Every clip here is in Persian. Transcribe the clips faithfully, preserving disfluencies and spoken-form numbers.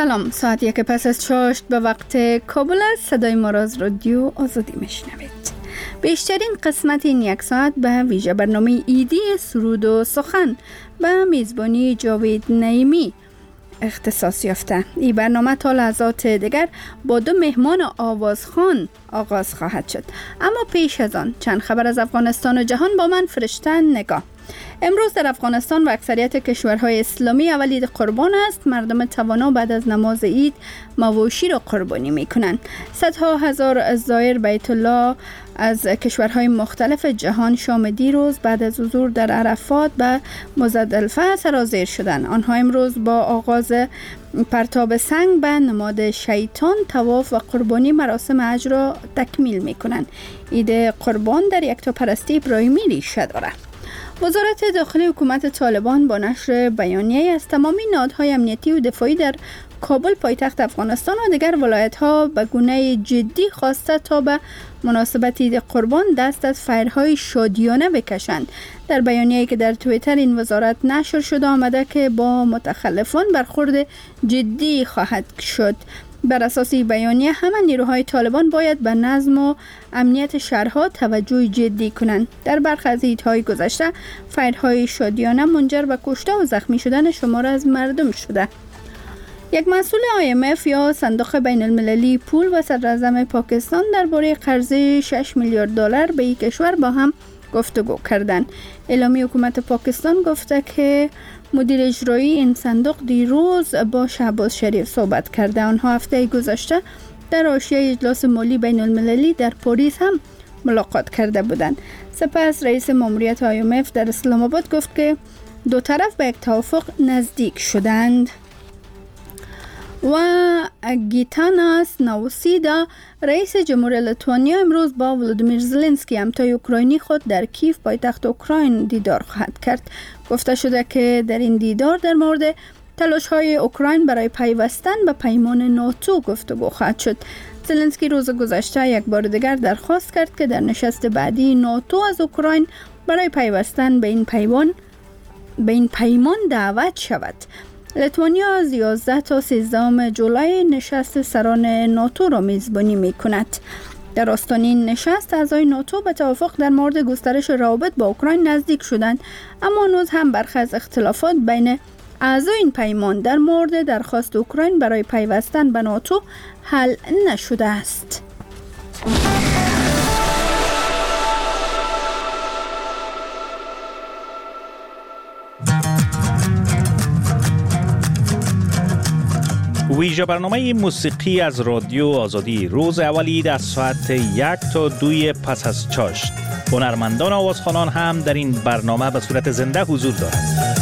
سلام، ساعت یک پس از چاشت به وقت کابل است. صدای ما را از رادیو آزادی میشنوید. بیشترین قسمت این یک ساعت به ویژه برنامه ایدی سرود و سخن به میزبانی جاوید نعیمی اختصاص یافته. این برنامه تا لحظات دیگر با دو مهمان آوازخوان آغاز خواهد شد. اما پیش از آن چند خبر از افغانستان و جهان با من فرشته نگاه. امروز در افغانستان و اکثریت کشورهای اسلامی اول عید قربان است. مردم توانا بعد از نماز عید مواشی را قربانی می کنند. صدها هزار زائر بیت الله از کشورهای مختلف جهان شام دیروز بعد از حضور در عرفات به مزدلفه سرازیر شدند. آنها امروز با آغاز پرتاب سنگ به نماد شیطان، طواف و قربانی مراسم حج را تکمیل می کنند. عید قربان در یکتاپرستی ابراهیمی ریشه دارد. وزارت داخلی حکومت طالبان با نشر بیانیه از تمامی نهادهای امنیتی و دفاعی در کابل پایتخت افغانستان و دیگر ولایت‌ها به گونه جدی خواسته تا به مناسبت عید قربان دست از فیرهای شادیانه بکشند. در بیانیه‌ای که در توییتر این وزارت نشر شده آمده که با متخلفان برخورد جدی خواهد شد. بر اساس بیانیه همه نیروهای طالبان باید به نظم و امنیت شهرها توجه جدی کنند. در برخی از عیدهای گذشته فیرهای شادیانه منجر به کشته و زخمی شدن شمار از مردم شده. یک مسئول آی ام اف یا صندوق بین المللی پول و صدراعظم پاکستان درباره قرض شش میلیارد دلار به یک کشور با هم گفتگو کردند. اعلامیه حکومت پاکستان گفته که مدیر اجرایی این صندوق دیروز با شهباز شریف صحبت کرده. آنها هفته گذشته در حاشیه اجلاس مالی بین المللی در پاریس هم ملاقات کرده بودند. سپس رئیس ماموریت آی ام اف در اسلام آباد گفت که دو طرف به یک توافق نزدیک شدند. و گیتاناس ناوسیدا رئیس جمهور لیتوانیا امروز با ولودیمیر زلنسکی همتای اوکراینی خود در کیف پایتخت اوکراین دیدار خواهد کرد. گفته شده که در این دیدار در مورد تلاش‌های اوکراین برای پیوستن به پیمان ناتو گفتگو خواهد شد. زلنسکی روز گذشته یک بار دیگر درخواست کرد که در نشست بعدی ناتو از اوکراین برای پیوستن به این پیمان به این پیمان دعوت شود. لیتوانیا از یازده تا سیزده جولای نشست سران ناتو را میزبانی می کند. در آستان این نشست اعضای ناتو به توافق در مورد گسترش روابط با اوکراین نزدیک شدند، اما هنوز هم برخی از اختلافات بین اعضای این پیمان در مورد درخواست اوکراین برای پیوستن به ناتو حل نشده است. ویژه برنامه موسیقی از رادیو آزادی روز اول عید از ساعت یک تا دوی پس از چاشت. هنرمندان و آوازخوانان هم در این برنامه به صورت زنده حضور دارند.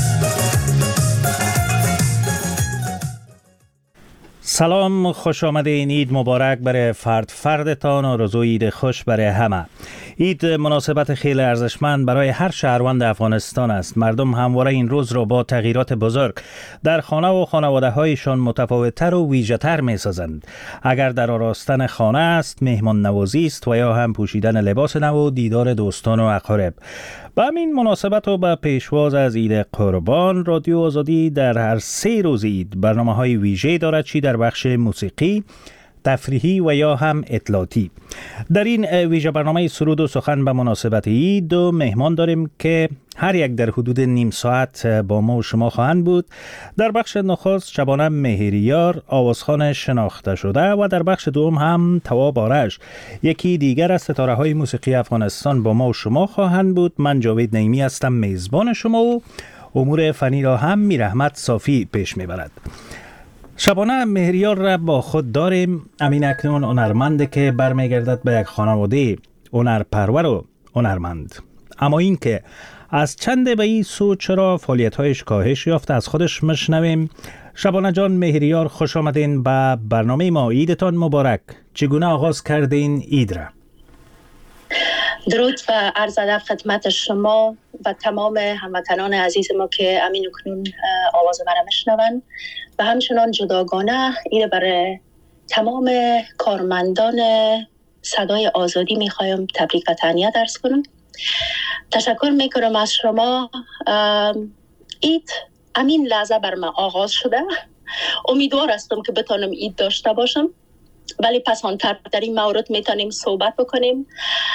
سلام، خوش آمدین. عید مبارک برای فرد فردتان، آرزوی عید خوش برای همه. عید مناسبت خیلی ارزشمند برای هر شهروند افغانستان است. مردم همواره این روز را با تغییرات بزرگ در خانه و خانواده هایشان متفاوت‌تر و ویژه‌تر می‌سازند. اگر در آراستن خانه است، مهمان نوازی است و یا هم پوشیدن لباس نو و دیدار دوستان و اقارب. به همین مناسبت و به پیشواز از عید قربان، رادیو آزادی در هر سه روز عید برنامه‌های ویژه دارد، چی در بخش موسیقی، تفریحی و یا هم اطلاعاتی. در این ویژه برنامه سرود و سخن به مناسبت عید دو مهمان داریم که هر یک در حدود نیم ساعت با ما و شما خواهند بود. در بخش نخست شبانه مهریار، آوازخوان شناخته شده، و در بخش دوم هم تواب آرش، یکی دیگر از ستاره های موسیقی افغانستان با ما و شما خواهند بود. من جاوید نعیمی هستم، میزبان شما، و امور فنی را هم میرحمت صافی پیش میبرد. شبانه مهریار را با خود داریم. امین اکنون هنرمند که برمیگردد به یک خانواده هنرپرور و هنرمند. اما این که از چند به این سو چرا فعالیت‌هایش کاهش یافته از خودش مشنویم. شبانه جان مهریار، خوش آمدین به برنامه ما. عیدتان مبارک. چگونه آغاز کردین عید را؟ درود و عرض ادب خدمت شما و تمام هموطنان عزیز ما که امین اکنون آواز مرا میشنوند، و همچنان جداگانه این برای تمام کارمندان صدای آزادی میخوایم تبریک و تهنیت عرض کنم. تشکر میکنم از شما. عید امین لحظه بر من آغاز شده امیدوار هستم که بتانم عید داشته باشم، ولی پس آنتر در این مورد میتونیم صحبت بکنیم.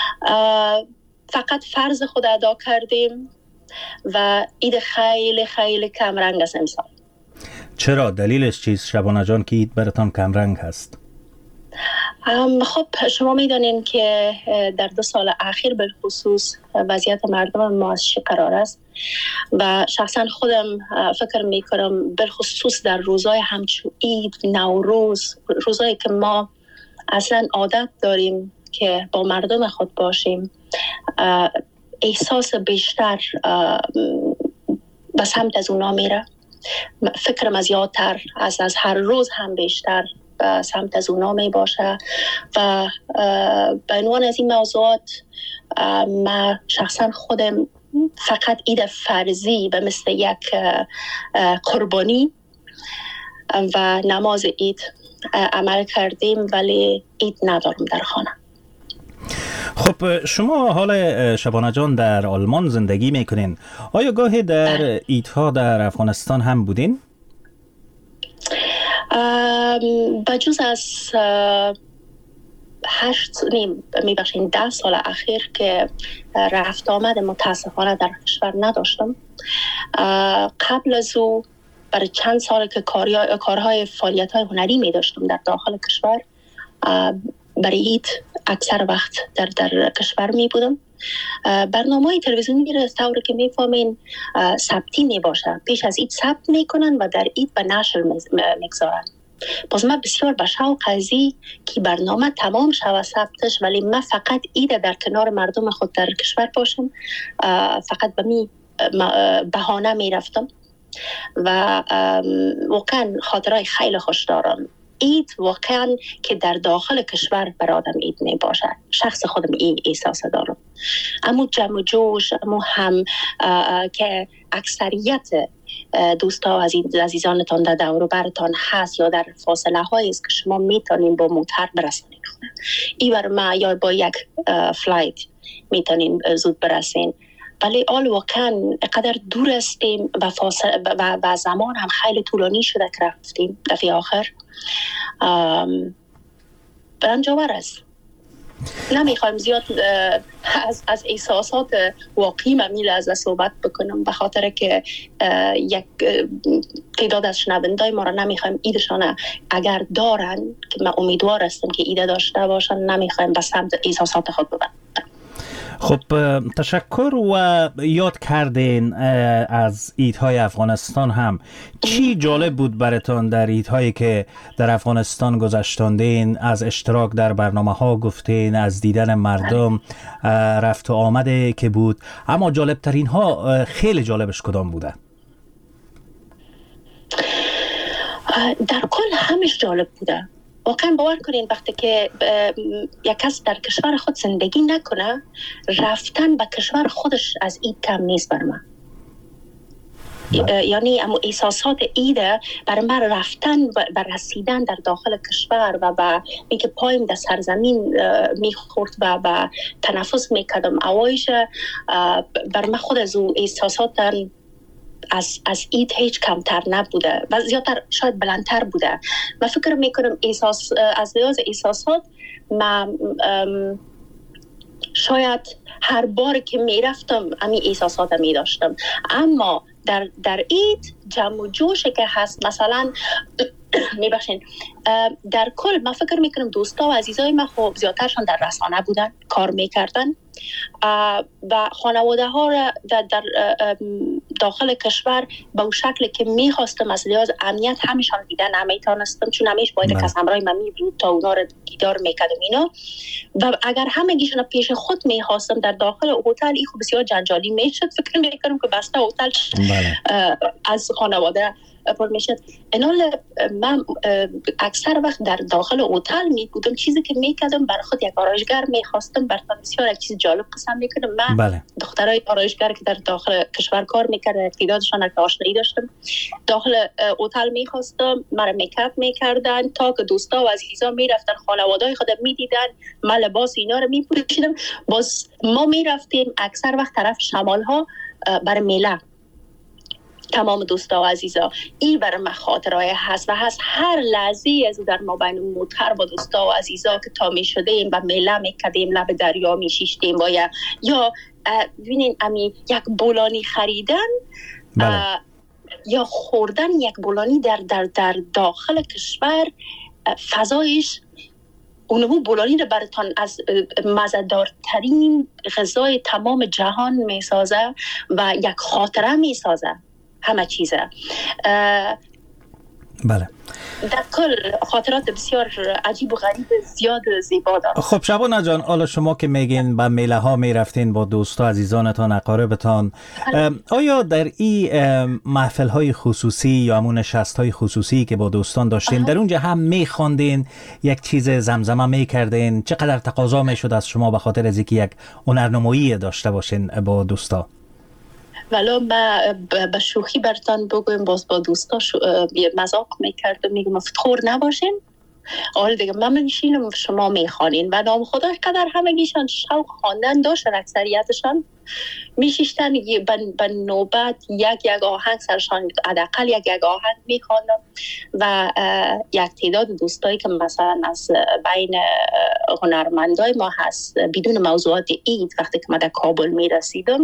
فقط فرض خود ادا کردیم و عید خیلی خیلی کم رنگ است امسال. چرا؟ دلیلش چیست شبانه جان که عید براتان کم رنگ هست؟ خب شما میدانین که در دو سال اخیر به خصوص وضعیت مردم ما از چه قرار است و شخصا خودم فکر میکنم به خصوص در روزهای همچون عید، نوروز، روزهایی که ما اصلا عادت داریم که با مردم خود باشیم، احساس بیشتر به سمت از اونا میره. فکرم از یادتر از از هر روز هم بیشتر به سمت از اونا می باشه و به عنوان از این موضوعات من شخصا خودم فقط عید فرضی و مثل یک قربانی و نماز عید عمل کردیم، ولی عید ندارم در خانه. خب شما حال شبانه جان در آلمان زندگی میکنین، آیا گاهی در عیدها در افغانستان هم بودین؟ بجز از هشت نیم میبخشین ده سال اخیر که رفت آمد متاسفانه در کشور نداشتم. قبل از او برای چند سال که کارهای فعالیت های هنری میداشتم در داخل کشور، برای عید اکثر وقت در, در کشور می بودم. برنامه تلویزیونی را طوری که می فهمین ثبتی می باشه، پیش از عید ثبت می کنن و در عید به نشر میگذارن. باز من بسیار به شوق ازی که برنامه تمام شود ثبتش، ولی من فقط عید در کنار مردم خود در کشور باشم فقط به می بهانه می رفتم و واقعا خاطرهای خیلی خوش دارم. عید واقعا که در داخل کشور بر آدم عید می باشه، شخص خودم این احساس دارم. اما جمع و جوش، اما هم که اکثریت دوستا و عزیزانتان در دور و برتان هست یا در فاصله هایی است که شما میتونین با موتر برسونین خونه. این بر ما یا با یک فلایت میتونین زود برسین، ولی آل واقعا قدر دور استیم و, فاصله و, و زمان هم خیلی طولانی شده که رفتیم دفعه آخر. برنجاور است. نمیخوایم زیاد از, از احساسات واقعی ممیل از صحبت بکنم، به خاطر که یک تعداد از شنوندای ما را نمیخوایم ایدشان اگر دارن که من امیدوار هستم که ایده داشته باشن، نمیخوایم به سمت احساسات خود ببرن. خب تشکر. و یاد کردین از عیدهای افغانستان هم، چی جالب بود براتون در عیدهایی که در افغانستان گذشتاندین؟ از اشتراک در برنامه ها گفتین، از دیدن مردم، رفت و آمده که بود، اما جالب ترین ها خیلی جالبش کدام بوده؟ در کل همش جالب بوده. واقعا باور کنین وقتی که یک کس در کشور خود زندگی نکنه، رفتن به کشور خودش از عید کم نیست بر من. یعنی اما احساسات عیده بر من رفتن و رسیدن در داخل کشور و با اینکه پایم در سرزمین میخورد و با تنفس میکردم اوایش، بر من خود از او احساسات از از عید هیچ کمتر نبوده و زیادتر شاید بلندتر بوده. من فکر میکنم احساس از لحاظ احساسات من شاید هر بار که میرفتم همین احساسات می داشتم، اما در در عید جمع و جوشی که هست، مثلا میبخشین در کل من فکر میکنم دوستا و عزیزای من خب زیادترشان در رسانه بودن، کار میکردن و خانواده ها را در, در داخل کشور به اون شکل که میخواستم از لحاظ امنیت همیشان دیدن نمیتونستم، چون همیش باید کس همراه من میبود تا اونا را دیدار میکردم اینا. و اگر همگیشون پیش خود میخواستم در داخل هتل، این خب بسیار جنجالی میشد. فکر میکنم که بسته هتل از خانواده پر میشد. انال من اکثر وقت در داخل هتل می بودم، چیزی که میکردم بر خود یک آرایشگر میخواستم، برای بسیار یک چیز جالب قسم میکنم. من بله. دخترای آرایشگر که در داخل کشور کار میکردن، تعدادشان که آشنایی داشتم، داخل هتل میخواستم، مرا میکاپ میکردن تا که دوستا و عزیزا میرفتن خانواده‌های خود میدیدن، من لباس اینا رو میپوشیدم. باز ما میرفتیم اکثر وقت طرف شمال ها برای میله تمام دوستا و عزیزا، این برای من خاطرهای هست و هست هر لحظه از در ما بین موتر با دوستا و عزیزا که تا می شدیم و میله می کدیم، لب دریا می شیشتیم و یا یا ببینین امی یک بولانی خریدن یا خوردن یک بولانی در در در داخل کشور، فضایش اونمو بولانی رو براتان از مزه‌دارترین غذای تمام جهان می سازه و یک خاطره می سازه همه چیزه. بله، در کل خاطرات بسیار عجیب و غریب زیاد زیبا دارم. خب شبانه جان، حالا شما که میگین با میله ها میرفتین با دوستا عزیزانتان اقاربتان، آیا در این محفل های خصوصی یا همون نشست های خصوصی که با دوستان داشتین در اونجا هم میخواندین، یک چیز زمزمه میکردین؟ چقدر تقاضا میشد از شما به خاطر از اینکه یک هنرنمایی داشته باشین با دوستا؟ ولی ما به شوخی برتان بگویم، باز با دوستا مذاق میکردم، میگم افتخار نباشین، حال دیگه من میشینم و شما میخوانین و نام خدا قدر همگیشان شوق خواندن داشتن، اکثریتشان میشیشتن به نوبت یک یک آهنگ سرشان حداقل یک یک آهنگ میخواندم و یک تعداد دوستایی که مثلا از بین هنرمندای ما هست بدون موضوعات عید، وقتی که ما در کابل میرسیدم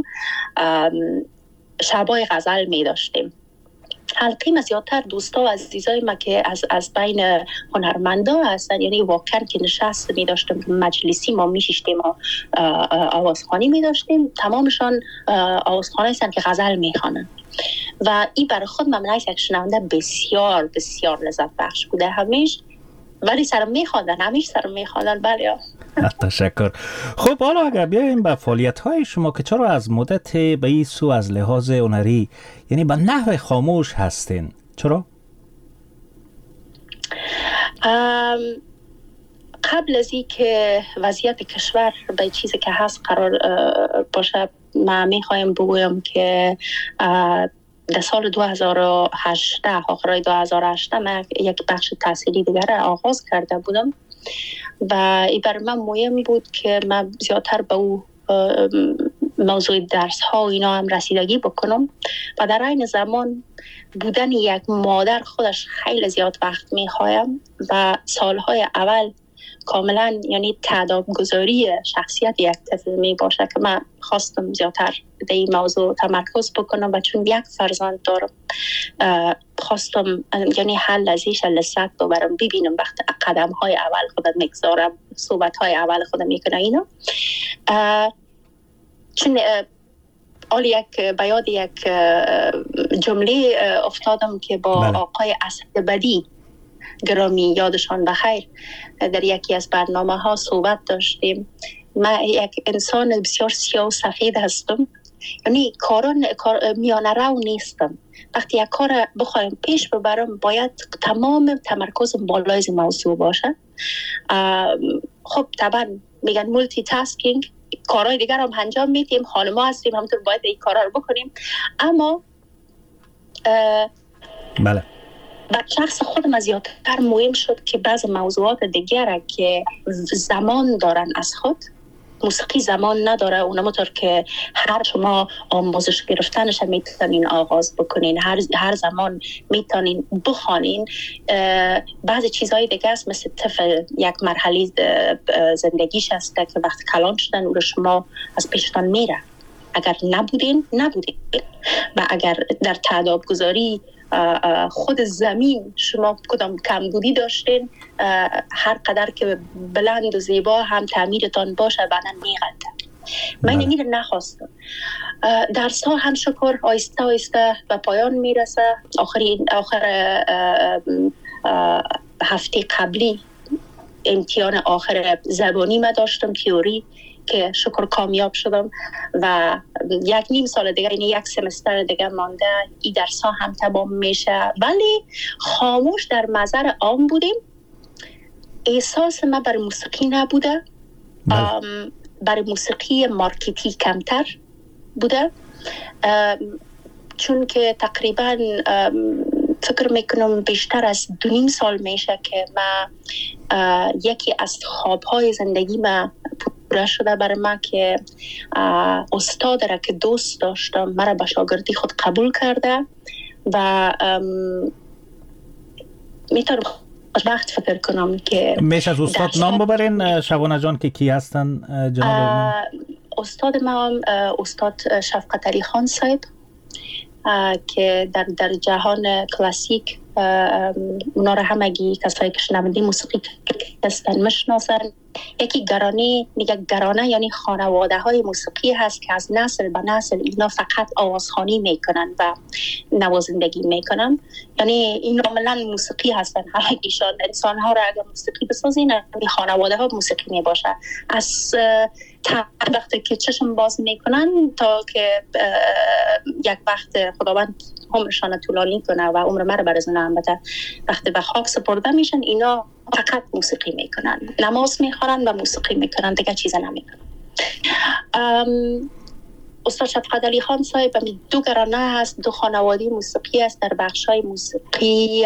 شبای غزل میداشتیم. حلقه ما زیادتر دوستا و عزیزای ما که از از بین هنرمندا هستن، یعنی واقعا که نشست می داشتیم مجلسی ما میشیشتیم و آوازخوانی می داشتیم، تمامشان آوازخوانی هستن که غزل میخوانن و این برای خود من منعکس یک شنونده بسیار بسیار لذت بخش بوده. همیش ولی سرم میخواندن، همیش سرم میخواندن. بله تشکر. خب حالا اگر بیاییم به فعالیت های شما که چرا از مدت به این سو از لحاظ هنری یعنی به نحو خاموش هستین، چرا؟ قبل از این که وضعیت کشور به چیزی که هست قرار باشه، من میخوایم بگویم که در سال دو هزار و هشت، آخرای دو هزار و هشت من یک بخش تحصیلی دیگر آغاز کرده بودم و این برای من مهم بود که من زیادتر به او موضوع درس ها و اینا هم رسیدگی بکنم و در این زمان بودن یک مادر خودش خیلی زیاد وقت میخوایم و سالهای اول کاملا یعنی تعداد گذاری شخصیت یک طفل می باشه که من خواستم زیادتر در این موضوع تمرکز بکنم و چون یک فرزند دارم خواستم یعنی هر لحظه‌اش لذت ببرم، ببینم وقت قدم های اول خودم میگذارم، صحبت های اول خودم میکنم اینا. چون آل یک بیاد یک جمله افتادم که با بله. آقای اسدبدی گرامی یادشان بخیر در یکی از برنامه ها صحبت داشتیم. من یک انسان بسیار سیاه و سفید هستم، یعنی کاران کار میانه رو نیستم. وقتی یک کار بخوایم پیش ببرم باید تمام تمرکز بالای این موضوع باشه. خب طبعا میگن مولتی تاسکینگ، کارهای دیگر هم انجام میدیم، حال ما هستیم همونطور باید این کارها رو بکنیم، اما بله و شخص خودم از زیادتر مهم شد که بعض موضوعات دیگر که زمان دارن از خود، موسیقی زمان نداره، اونمطور که هر شما آموزش گرفتنش میتونین آغاز بکنین، هر هر زمان میتونین بخوانین. بعضی چیزهای دیگه است مثل طفل یک مرحله زندگیش هست که وقتی کلان شدن اون رو شما از پیشتان میره، اگر نبودین نبودین و اگر در تعداد گذاری خود زمین شما کدام کمبودی داشتین، هر قدر که بلند و زیبا هم تعمیرتان باشه بعداً میغلطه. من اینی رو نخواستم. درس ها هم شکر آیسته آیسته به پایان میرسه. آخرین آخر هفته قبلی امتحان آخر زبانی ما داشتم، تئوری، که شکر کامیاب شدم و یک نیم سال دیگه یعنی یک سمستر دیگه مانده این درس ها هم تمام میشه. ولی خاموش در محضر عام بودیم، احساس ما بر موسیقی نبوده، بر موسیقی مارکتی کمتر بوده، چون که تقریبا فکر میکنم بیشتر از دو نیم سال میشه که ما یکی از خوابهای زندگی ما پوره شده برای ما که استاد را که دوست داشتم مرا به شاگردی خود قبول کرده و میتونم وقت فکر کنم که میشه از استاد نام ببرین شبانه جان که کی هستن جناب؟ استاد ما استاد شفقت علی خان صاحب که در در جهان کلاسیک اونا را همگی کسایی که شنونده موسیقی هستن میشناسن. یکی گرانه میگه گرانه یعنی خانواده های موسیقی هست که از نسل به نسل اینا فقط آوازخوانی میکنن و نوازندگی میکنن، یعنی این عملا موسیقی هستن همگیشان. انسان ها را اگر موسیقی بسازین یعنی خانواده ها موسیقی میباشه. از وقتی که چشم باز میکنن تا که یک وقت خداوند عمرشان طولانی کنه و عمر مرا برزنه، البته وقتی به خاک سپرده میشن اینا فقط موسیقی میکنن، نماز میخورن و موسیقی میکنن، دیگه چیز نمیکنن. استاد شفقت علی خان صاحب دو گرانه هست، دو خانواده موسیقی است در بخشای موسیقی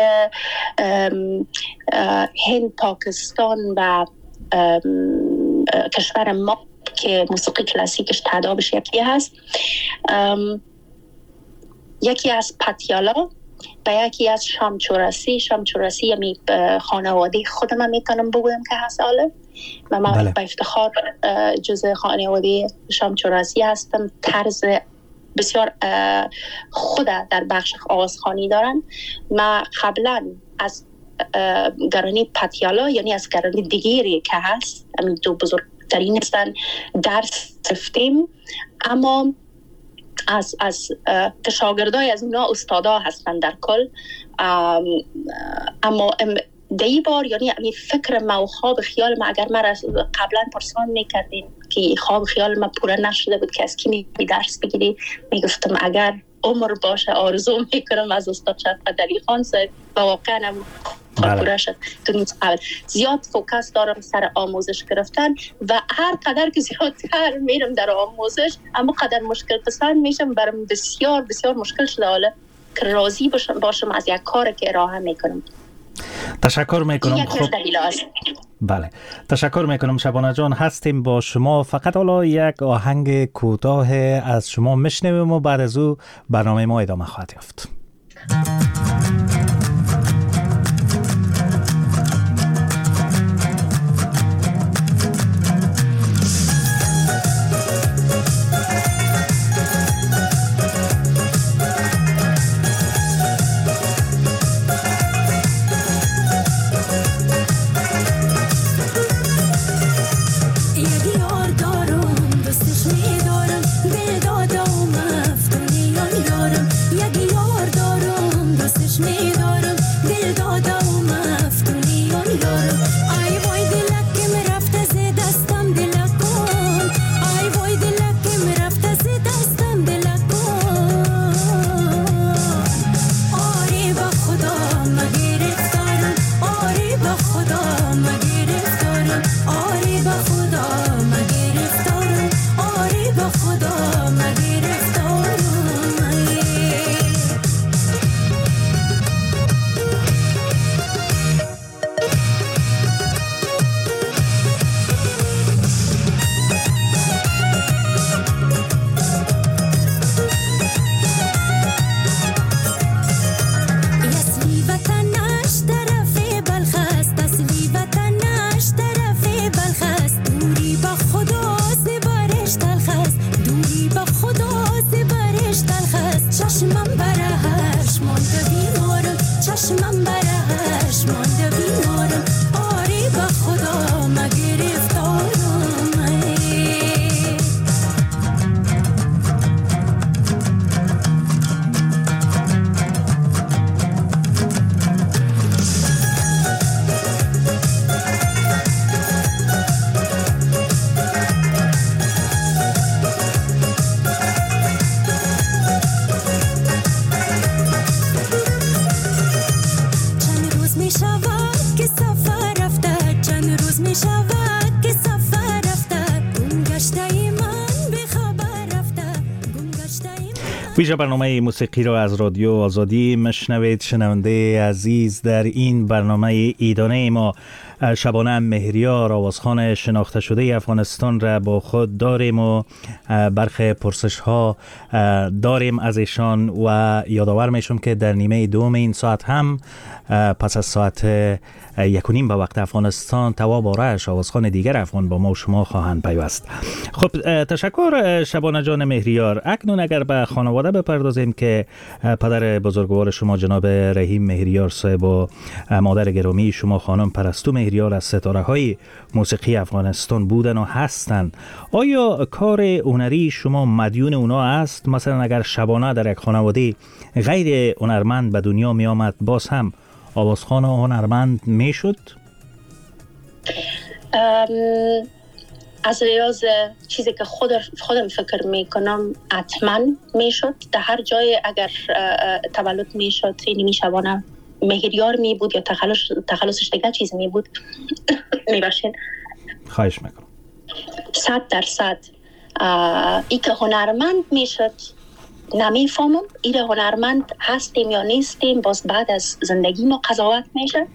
هند، پاکستان و کشور ما که موسیقی کلاسیکش تعدادش یکی هست. یکی از پتیالا و یکی از شامچوراسی. شامچوراسی یعنی خانواده خودم میتونم بگویم که هست آله و من بله. با افتخار جزء خانواده شامچوراسی هستم. طرز بسیار خود در بخش آوازخوانی دارن. ما قبلا از گرانی پتیالا یعنی از گرانی دیگری که هست همین دو بزرگترین هستن درس گرفتیم، اما از از شاگردای از اونا استادا هستن در کل. اما دی بار یعنی این فکر ما و خواب خیال ما اگر ما قبلا پرسان میکردین که خواب خیال ما پوره نشده بود که از کی می درس بگیری، میگفتم اگر عمر باشه آرزو میکنم از استاد شفقت علی خان صاحب و واقعا پوره شد. زیاد فوکس دارم سر آموزش گرفتن و هر قدر که زیادتر میرم در آموزش اما قدر مشکل پسند میشم. برام بسیار بسیار مشکل شده حالا که راضی باشم باشم از یک کار که ارائه میکنم. تشکر میکنم. خب بله تشکر میکنم شبانه جان، هستیم با شما. فقط حالا یک آهنگ کوتاه از شما میشنویم و بعد از او برنامه ما ادامه خواهد یافت. ویژه برنامه موسیقی را از رادیو آزادی مشنوید. شنونده عزیز، در این برنامه ایدانه ما شبانه مهریار، آوازخوان شناخته شده افغانستان را با خود داریم و برخی پرسش ها داریم از ایشان و یادآور میشم که در نیمه دوم این ساعت هم پس از ساعت یک و نیم به وقت افغانستان تواب آرش، آوازخوان دیگر افغان، با ما و شما خواهند پیوست. خب تشکر شبانه جان مهریار. اکنون اگر به خانواده بپردازیم که پدر بزرگوار شما جناب رحیم مهریار صاحب و مادر گرامی شما خانم پرستو مهریار از ستاره های موسیقی افغانستان بودن و هستن، آیا کار هنری شما مدیون اونا است؟ مثلا اگر شبانه در یک خانواده غیر هنرمند به دنیا می آمد، باز هم آوازخوان و هنرمند می شد؟ از ریاض چیزی که خود خودم فکر می کنم حتما می شد. در هر جای اگر تولد می شد این می شبانه مهریار می بود یا تخلص تخلصش دیگه چیز می بود می باشین. خواهش میکنم. صد درصد ای که هنرمند می شد نمی فهمم ایره هنرمند هستیم یا نیستیم، باز بعد از زندگی ما قضاوت میشه.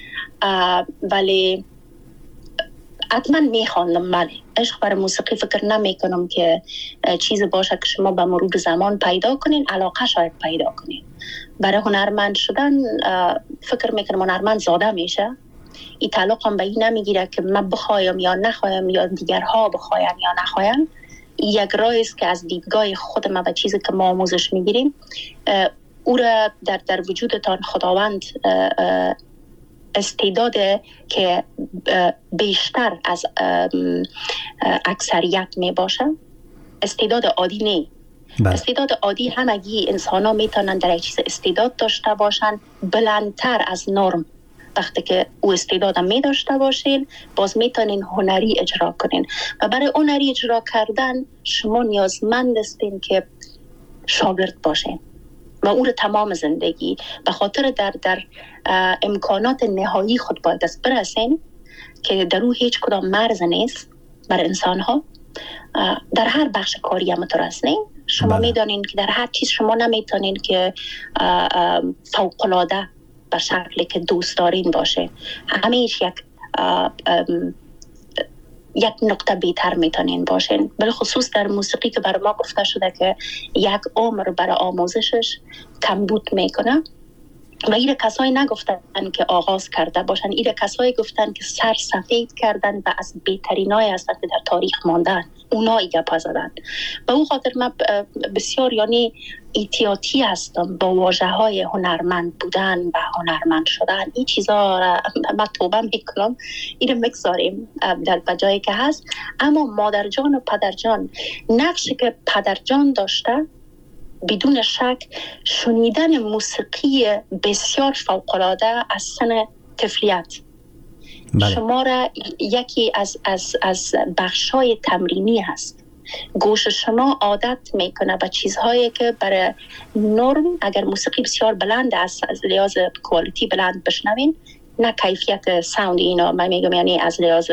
ولی حتما میخواندم. بله، عشق برای موسیقی فکر نمی کنم که چیز باشه که شما به مرور زمان پیدا کنین، علاقه شاید پیدا کنین. برای هنرمند شدن فکر میکنم هنرمند زاده میشه. این تعلق هم به این نمیگیره که من بخوایم یا نخوایم یا دیگرها بخواین یا نخواین. یک راهی است که از دیدگاه خود ما و چیزی که ما آموزش میگیریم او را در در وجودتان خداوند استعداد که بیشتر از اکثریت می باشه، استعداد عادی نه. بله. استعداد عادی همگی انسان ها میتونن در یک چیز استعداد داشته باشن بلندتر از نرم. وقتی که او استعداد می داشته باشین باز میتونین هنری اجرا کنین و برای هنری اجرا کردن شما نیازمند هستین که شاگرد باشین و او رو تمام زندگی به خاطر در در امکانات نهایی خود باید دست برسین که در او هیچ کدام مرز نیست برای انسان ها. در هر بخش کاری هم ترسنین شما میدانین که در هر چیز شما نمیتونین که فوق‌العاده به شکلی که دوست دارین باشه. همیشه یک یک نقطه بیتر میتونین باشین، بالخصوص در موسیقی که برای ما گفته شده که یک عمر برای آموزشش کمبود میکنه. و ایره کسایی نگفتن که آغاز کرده باشن، ایره کسایی گفتن که سر سفید کردن و از بهترینای هستن که در تاریخ ماندن، اونا ایگه پازدن. به اون خاطر من بسیار یعنی احتیاطی هستم با واژه های هنرمند بودن و هنرمند شدن. این چیزا را من توبه میکنم، ایره مگذاریم در بجایی که هست. اما مادرجان و پدرجان نقشی که پدرجان داشته بدون شک شنیدن موسیقی بسیار فوق‌العاده از سن طفلیت. بله. شما را یکی از از از بخشای تمرینی هست. گوش شما عادت میکنه به چیزهایی که برای نرم اگر موسیقی بسیار بلند است از لحاظ کوالیتی بلند بشنوین، نه کیفیت ساوند اینا من میگم یعنی از لحاظ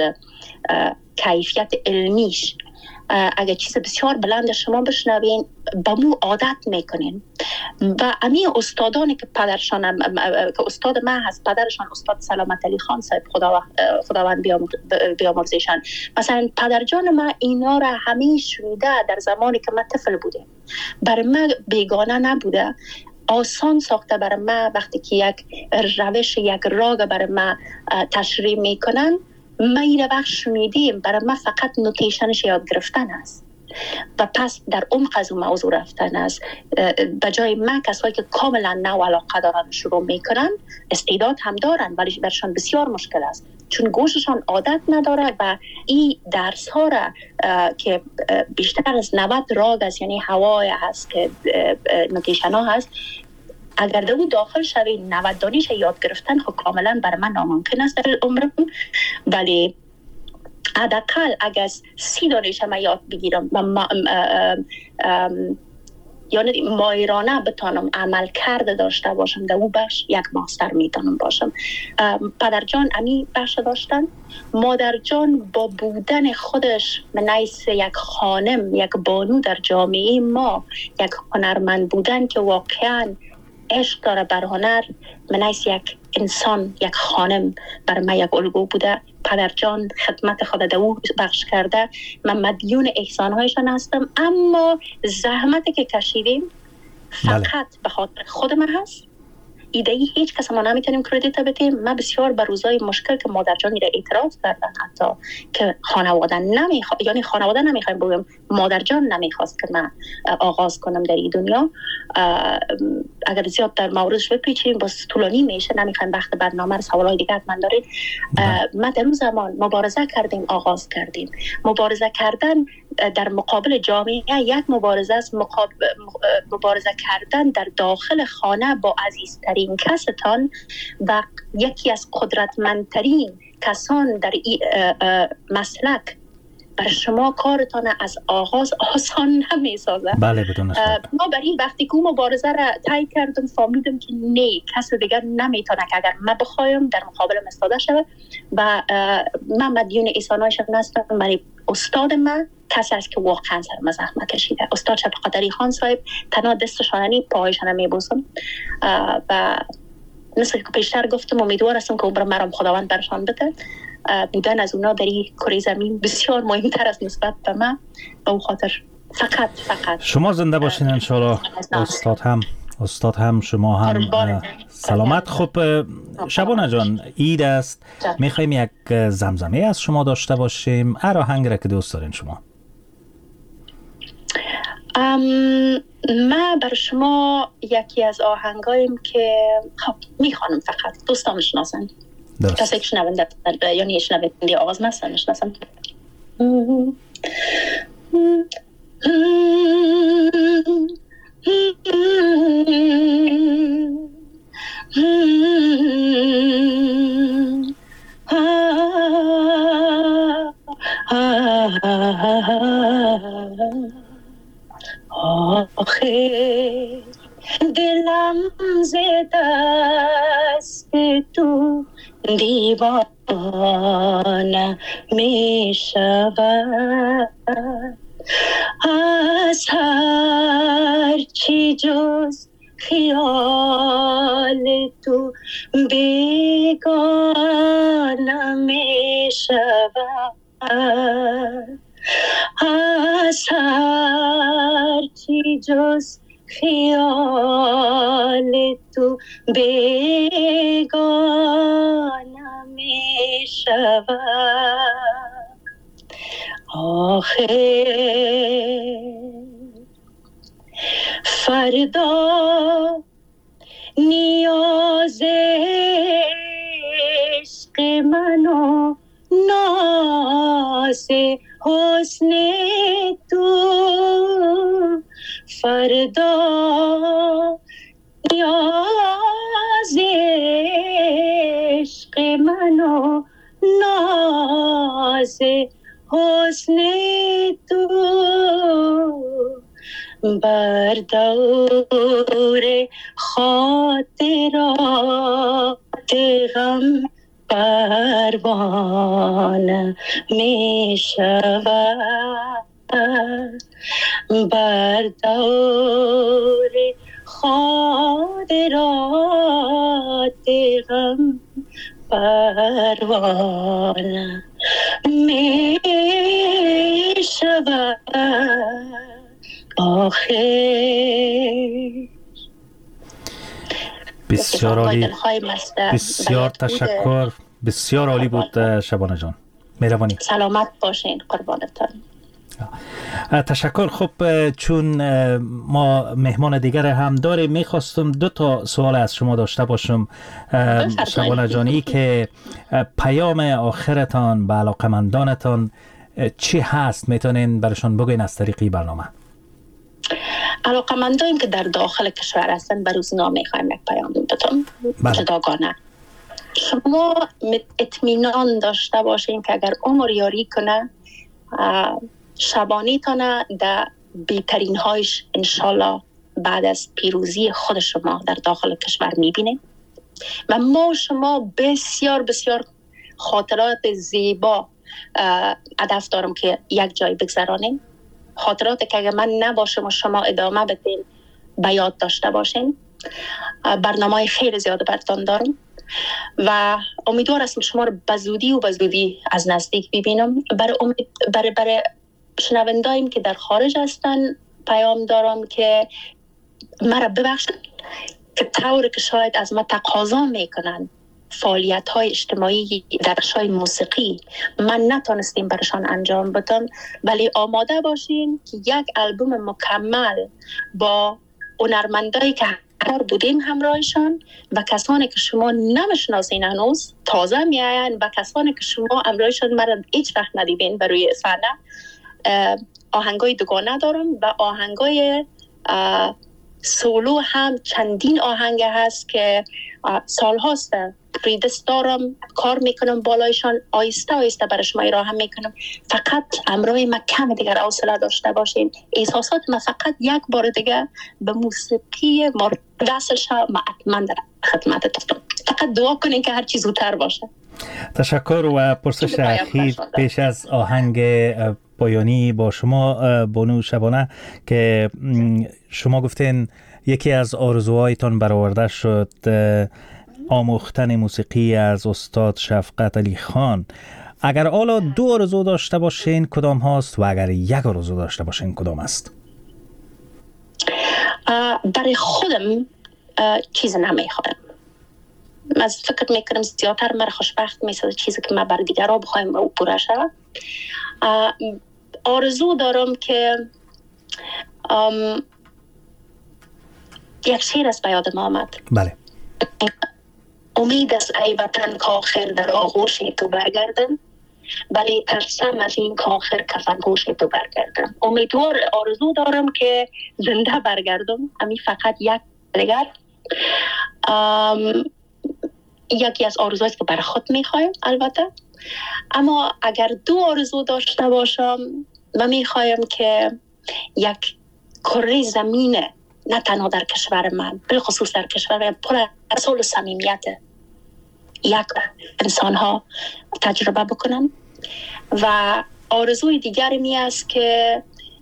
کیفیت علمیش، اگر چیز بسیار بلند شما بشنوین با مو عادت میکنین. و امی استادانی که پدرشان که استاد من هست، پدرشان استاد سلامت علی خان صاحب خداوند بیامرزشان، مثلا پدرجان من اینا را همیشه شنیده در زمانی که من طفل بوده، برای من بیگانه نبوده، آسان ساخته برای من. وقتی که یک روش یک راگ برای من تشریح میکنن من این وقت شنیدیم، برای من فقط نوتیشنش یاد گرفتن است و پس در عمق از اون موضوع رفتن است. به جای من کسایی که کاملا نو علاقه دارن شروع میکنن، استعداد هم دارن ولی برشان بسیار مشکل است چون گوششان عادت نداره و این درس ها را که بیشتر از نود راگ است، یعنی هوای هست که نوتیشن ها هست، اگر در اون داخل شوی نود دانش یاد گرفتن خب کاملا برای من ناممکن است در عمرم. ولی حداقل اگر سی دانش من یاد بگیرم و ما یعنی مایرانه بتانم عمل کرده داشته باشم در اون بخش یک ماستر میتونم باشم. پدرجان امی بخش داشتن، مادرجان با بودن خودش منیس یک خانم، یک بانو در جامعه ما، یک هنرمند بودن که واقعا عشق داره بر هنر، من از یک انسان، یک خانم بر من یک الگو بوده. پدر جان خدمت خود دو بخش کرده، من مدیون احسانهایشان هستم، اما زحمتی که کشیدیم فقط به خاطر خود من هست. ایدهی هیچ کس ما نمیتونیم کردیت بدیم. من بسیار بر روزای مشکل که مادر جانی را اعتراض کردن، حتی که خانواده نمیخوا، یعنی خانواده نمیخوایم بگم، مادر جان نمیخواست که من آغاز کنم در این دنیا. اگر زیاد در موردش بپیچیم باز طولانی میشه، نمیخوایم وقت برنامه رو سوالای دیگه حتما دارید. ما در اون زمان مبارزه کردیم، آغاز کردیم. مبارزه کردن در مقابل جامعه یک مبارزه است، مبارزه کردن در داخل خانه با عزیزترین کستان و یکی از قدرتمندترین کسان در مسلک، بر شما کارتان از آغاز آسان نمیسازه. بله بدون شک. ما برای وقتی که مبارزه را طی کردم فهمیدم که نه، کس دیگر نمیتونه که اگر من بخوایم در مقابل استاده شود و من مدیون احسانایش هستم. برای استاد من کسی است که واقعا سر زحمت کشیده. استاد شب قدری خان صاحب تنها دستشاننی پایشان میبوسم و مثل که پیشتر گفتم امیدوار هستم که عمر مرام خداوند برشان بده. بودن از اونا در این کره زمین بسیار مهمتر از نسبت به من. به اون خاطر فقط فقط شما زنده باشین انشالله. استاد هم استاد هم شما هم سلامت. خب شبانه جان، عید است، میخوایم یک زمزمه از شما داشته باشیم. هر آهنگ را که دوست دارین شما. من بر شما یکی از آهنگایم که خب میخوانم، فقط دوستان میشناسن، کسی که شنونده یعنی شنونده آواز مثلا میشناسن. آخر دلم ز دست تو دیوانه می شود، از هر چی جز خیال تو بیگانه می شود، از هر چی جز خیال تو بیگانه می شود. آخر فردا نیاز عشق منو ناز حسن تو، فردا نیاز عشق منو ناز حسن تو، بر دور خاطرات غم پروانه می شود، بر دور خاطرات غم پروانه می شود. آخر بسیار عالی، بسیار تشکر، بسیار عالی بود شبانه جان، مهربانی. سلامت باشین، قربانتان. تشکر. خب چون ما مهمان دیگر هم داریم، میخواستم دو تا سوال از شما داشته باشم شبانه جانی، که پیام آخرتان به علاقمندانتان چی هست؟ میتونین برشان بگوین از طریقی برنامه. علاقمندان که در داخل کشور هستن به روزنامه میخوایم یک پیام بدم جداگانه. شما اطمینان داشته باشین که اگر عمر یاری کنه شبانی تانه در بهترین هایش انشالله بعد از پیروزی خود شما در داخل کشور میبینیم و ما شما بسیار بسیار خاطرات زیبا هدف دارم که یک جای بگذرانیم. خاطرات که اگر من نباشم و شما ادامه بدین به یاد داشته باشین. برنامه خیلی زیاد براتان دارم و امیدوار هستم شما رو بزودی و بزودی از نزدیک ببینم. برای امید برای برای شنونداییم که در خارج هستن پیام دارم که مرا ببخشید که طوری که شاید از ما تقاضا میکنن فعالیت های اجتماعی در بخش‌های موسیقی من نتونستیم برشان انجام بدم، ولی آماده باشین که یک آلبوم مکمل با هنرمندایی که کار بودیم همراهشان و کسانی که شما نمیشناسین هنوز تازه میاین و کسانی که شما همراهشان مرا هیچ وقت ندیدین بر روی صحنه. آهنگای دوگانه دارم و آهنگای سولو هم چندین آهنگ هست که سال هاست ریدست دارم کار میکنم بالایشان، آیسته آیسته برای شما ایراه هم میکنم. فقط همراه ما کم دیگر حوصله داشته باشین. احساسات ما فقط یک بار دیگه به موسیقی مردسش ما حتما در خدمتتون. فقط دعا کنین که هر چیز زودتر باشه. تشکر. و پرسش اخیر پیش از آهنگ پایانی با شما بانو شبانه که شما گفتین یکی از آرزوهایتان برآورده شد آموختن موسیقی از استاد شفقت علی خان. اگر حالا دو آرزو داشته باشین کدام هاست و اگر یک آرزو داشته باشین کدام است؟ برای خودم چیز نمیخوایم. من فکر میکنم زیادتر مرا خوشبخت میسازه چیزی که من برای دیگرها بخوایم او پوره شد. آرزو دارم که ام یک شعر است به یادم آمد. بله. امید است ای وطن کاخر در آغوش تو برگردم، ولی ترسم از این کاخر کفنگوش تو برگردم. امیدوار آرزو دارم که زنده برگردم. امی فقط یک دیگر یکی از آرزوهایی که برای خود میخوایم البته. اما اگر دو آرزو داشته باشم و میخوایم که یک کره زمین نه تنها در کشور من به خصوص در کشور من پر از صلح و صمیمیت یک انسان ها تجربه بکنم و آرزوی دیگری می است که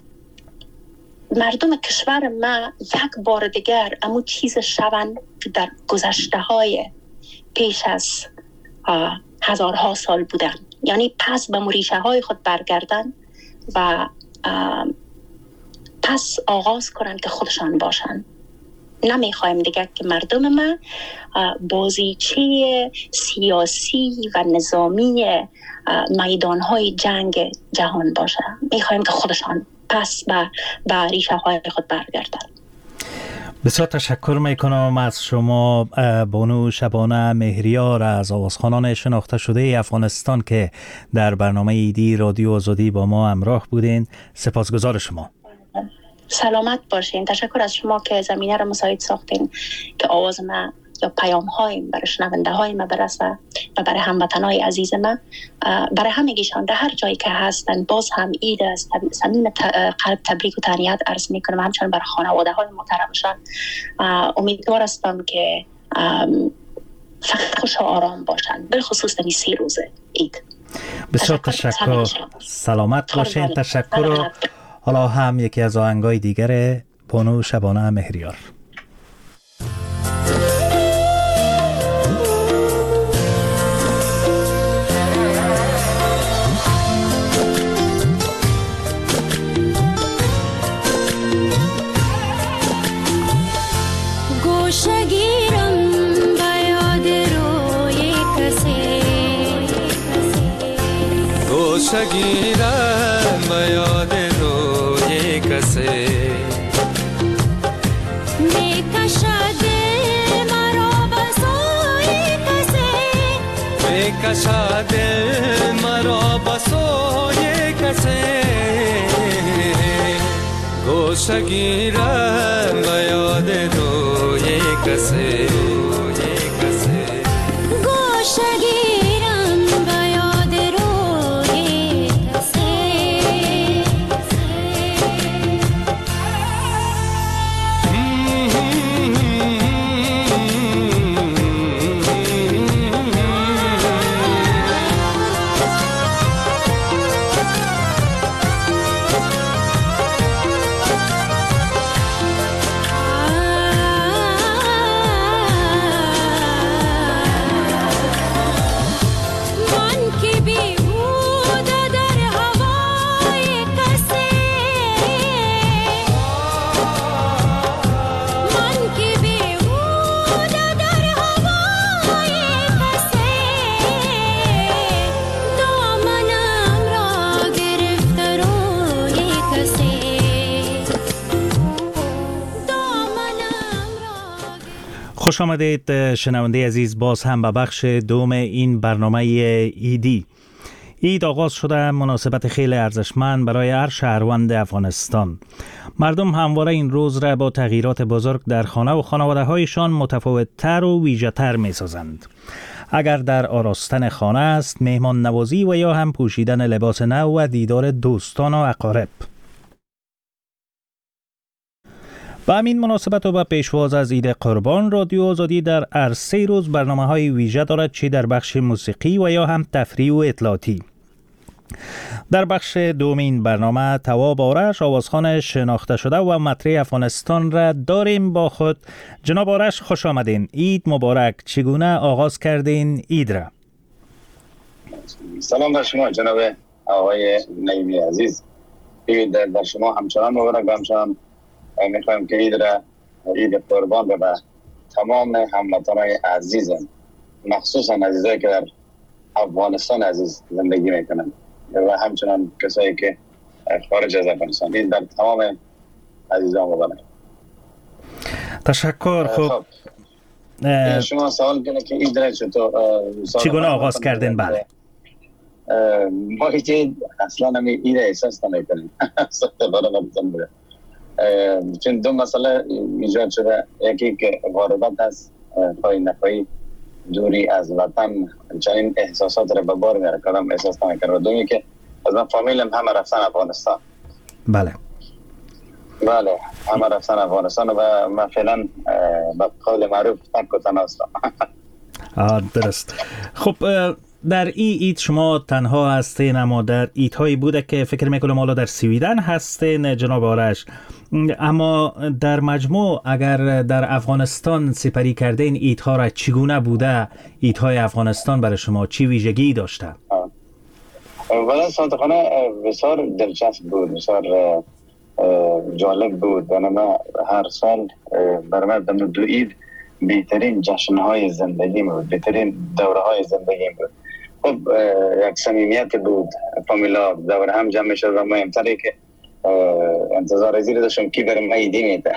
مردم کشور ما یک بار دیگر امو چیز شوند که در گذشته های پیش از هزارها سال بودن، یعنی پس به مریشه های خود برگردن و پس آغاز کنن که خودشان باشن. نمیخوایم دیگه که مردم ما بازیچه سیاسی و نظامی میدانهای جنگ جهان باشه. میخوایم که خودشان پس به, به ریشه های خود برگردن. بسیار تشکر میکنم از شما بانو شبانه مهریار از آوازخوانان شناخته شده افغانستان که در برنامه ایدی رادیو آزادی با ما همراه بودین. سپاسگزار شما. سلامت باشین. تشکر از شما که زمینه را مساعد ساختین که آواز ما یا پیام های برای شنونده های ما برسه و برای هموطنای عزیز ما، برای همگیشان در هر جایی که هستن. باز هم عید از صمیم قلب تبریک و تهنیت عرض میکنم، همچنین برای خانواده های محترمشان. امیدوار هستم که فقط خوش و آرام باشن، به خصوص در سی روز عید. بسیار تشکر. سلامت باشین. تشکر. حالا هم یکی از آهنگای دیگر بانو شبانه مهریار. گوشگیرم به یاد روی کسی، میکشد مرا به سوی کسی، میکشد مرا به سوی کسی. گوشگیرم به یاد روی کسی، خوش آمدید شنونده عزیز، باز هم به بخش دوم این برنامه ایدی. عید آغاز شده، مناسبت خیلی ارزشمند برای هر شهروند افغانستان. مردم همواره این روز را با تغییرات بزرگ در خانه و خانواده هایشان متفاوت تر و ویژه تر می سازند. اگر در آراستن خانه است، مهمان نوازی و یا هم پوشیدن لباس نو و دیدار دوستان و اقارب. با همین مناسبت و با پیشواز از عید قربان، رادیو آزادی در هر سه روز برنامه های ویژه دارد، چی در بخش موسیقی و یا هم تفریح و اطلاعاتی. در بخش دوم این برنامه تواب آرش، آوازخوان شناخته شده و مطرح افغانستان را داریم با خود. جناب آرش، خوش آمدین. عید مبارک. چگونه آغاز کردین عید را؟ سلام بر شما جناب آقای نعیمی عزیز. عید در شما همچنان مبارک. همچنان میخوایم که عید را عید قربان را به تمام هموطنان عزیزم، مخصوصا عزیزایی که در افغانستان عزیز زندگی میکنند و همچنان کسایی که خارج از افغانستان، عید در تمام عزیزان مبارک. تشکر. خب شما سوال کنه که عید را چطور چگونه آغاز کردین؟ بله، ما که اصلا همی عید احساس نمیکنیم. چون دو مسئله ایجاد شده، یکی که غربت است، خواهی نخواهی دوری از وطن چنین احساسات را به بار میاره، کدام احساس نمیکنه. و دومی که از من فامیلم همه رفتن افغانستان. بله بله همه رفتن افغانستان و من فعلا به قول معروف تک و تنها هستم. درست. خب در این عید شما تنها هستین، اما در عیدهایی بوده که فکر میکنم حالا در سویدن هستین جناب آرش، اما در مجموع اگر در افغانستان سپری کردین عیدها را، چگونه بوده؟ عیدهای افغانستان برای شما چی ویژگی داشته؟ اولا صادقانه بسیار دلچسب بود، بسیار جالب بود و من هر سال برای من در دو عید بهترین جشنهای زندگی بود، بهترین دوره های زندگی بود. خب یک صمیمیت بود، فامیلا دور هم جمع میشد و مهمتره که انتظار زیر داشتم کی برای من ایدی میده.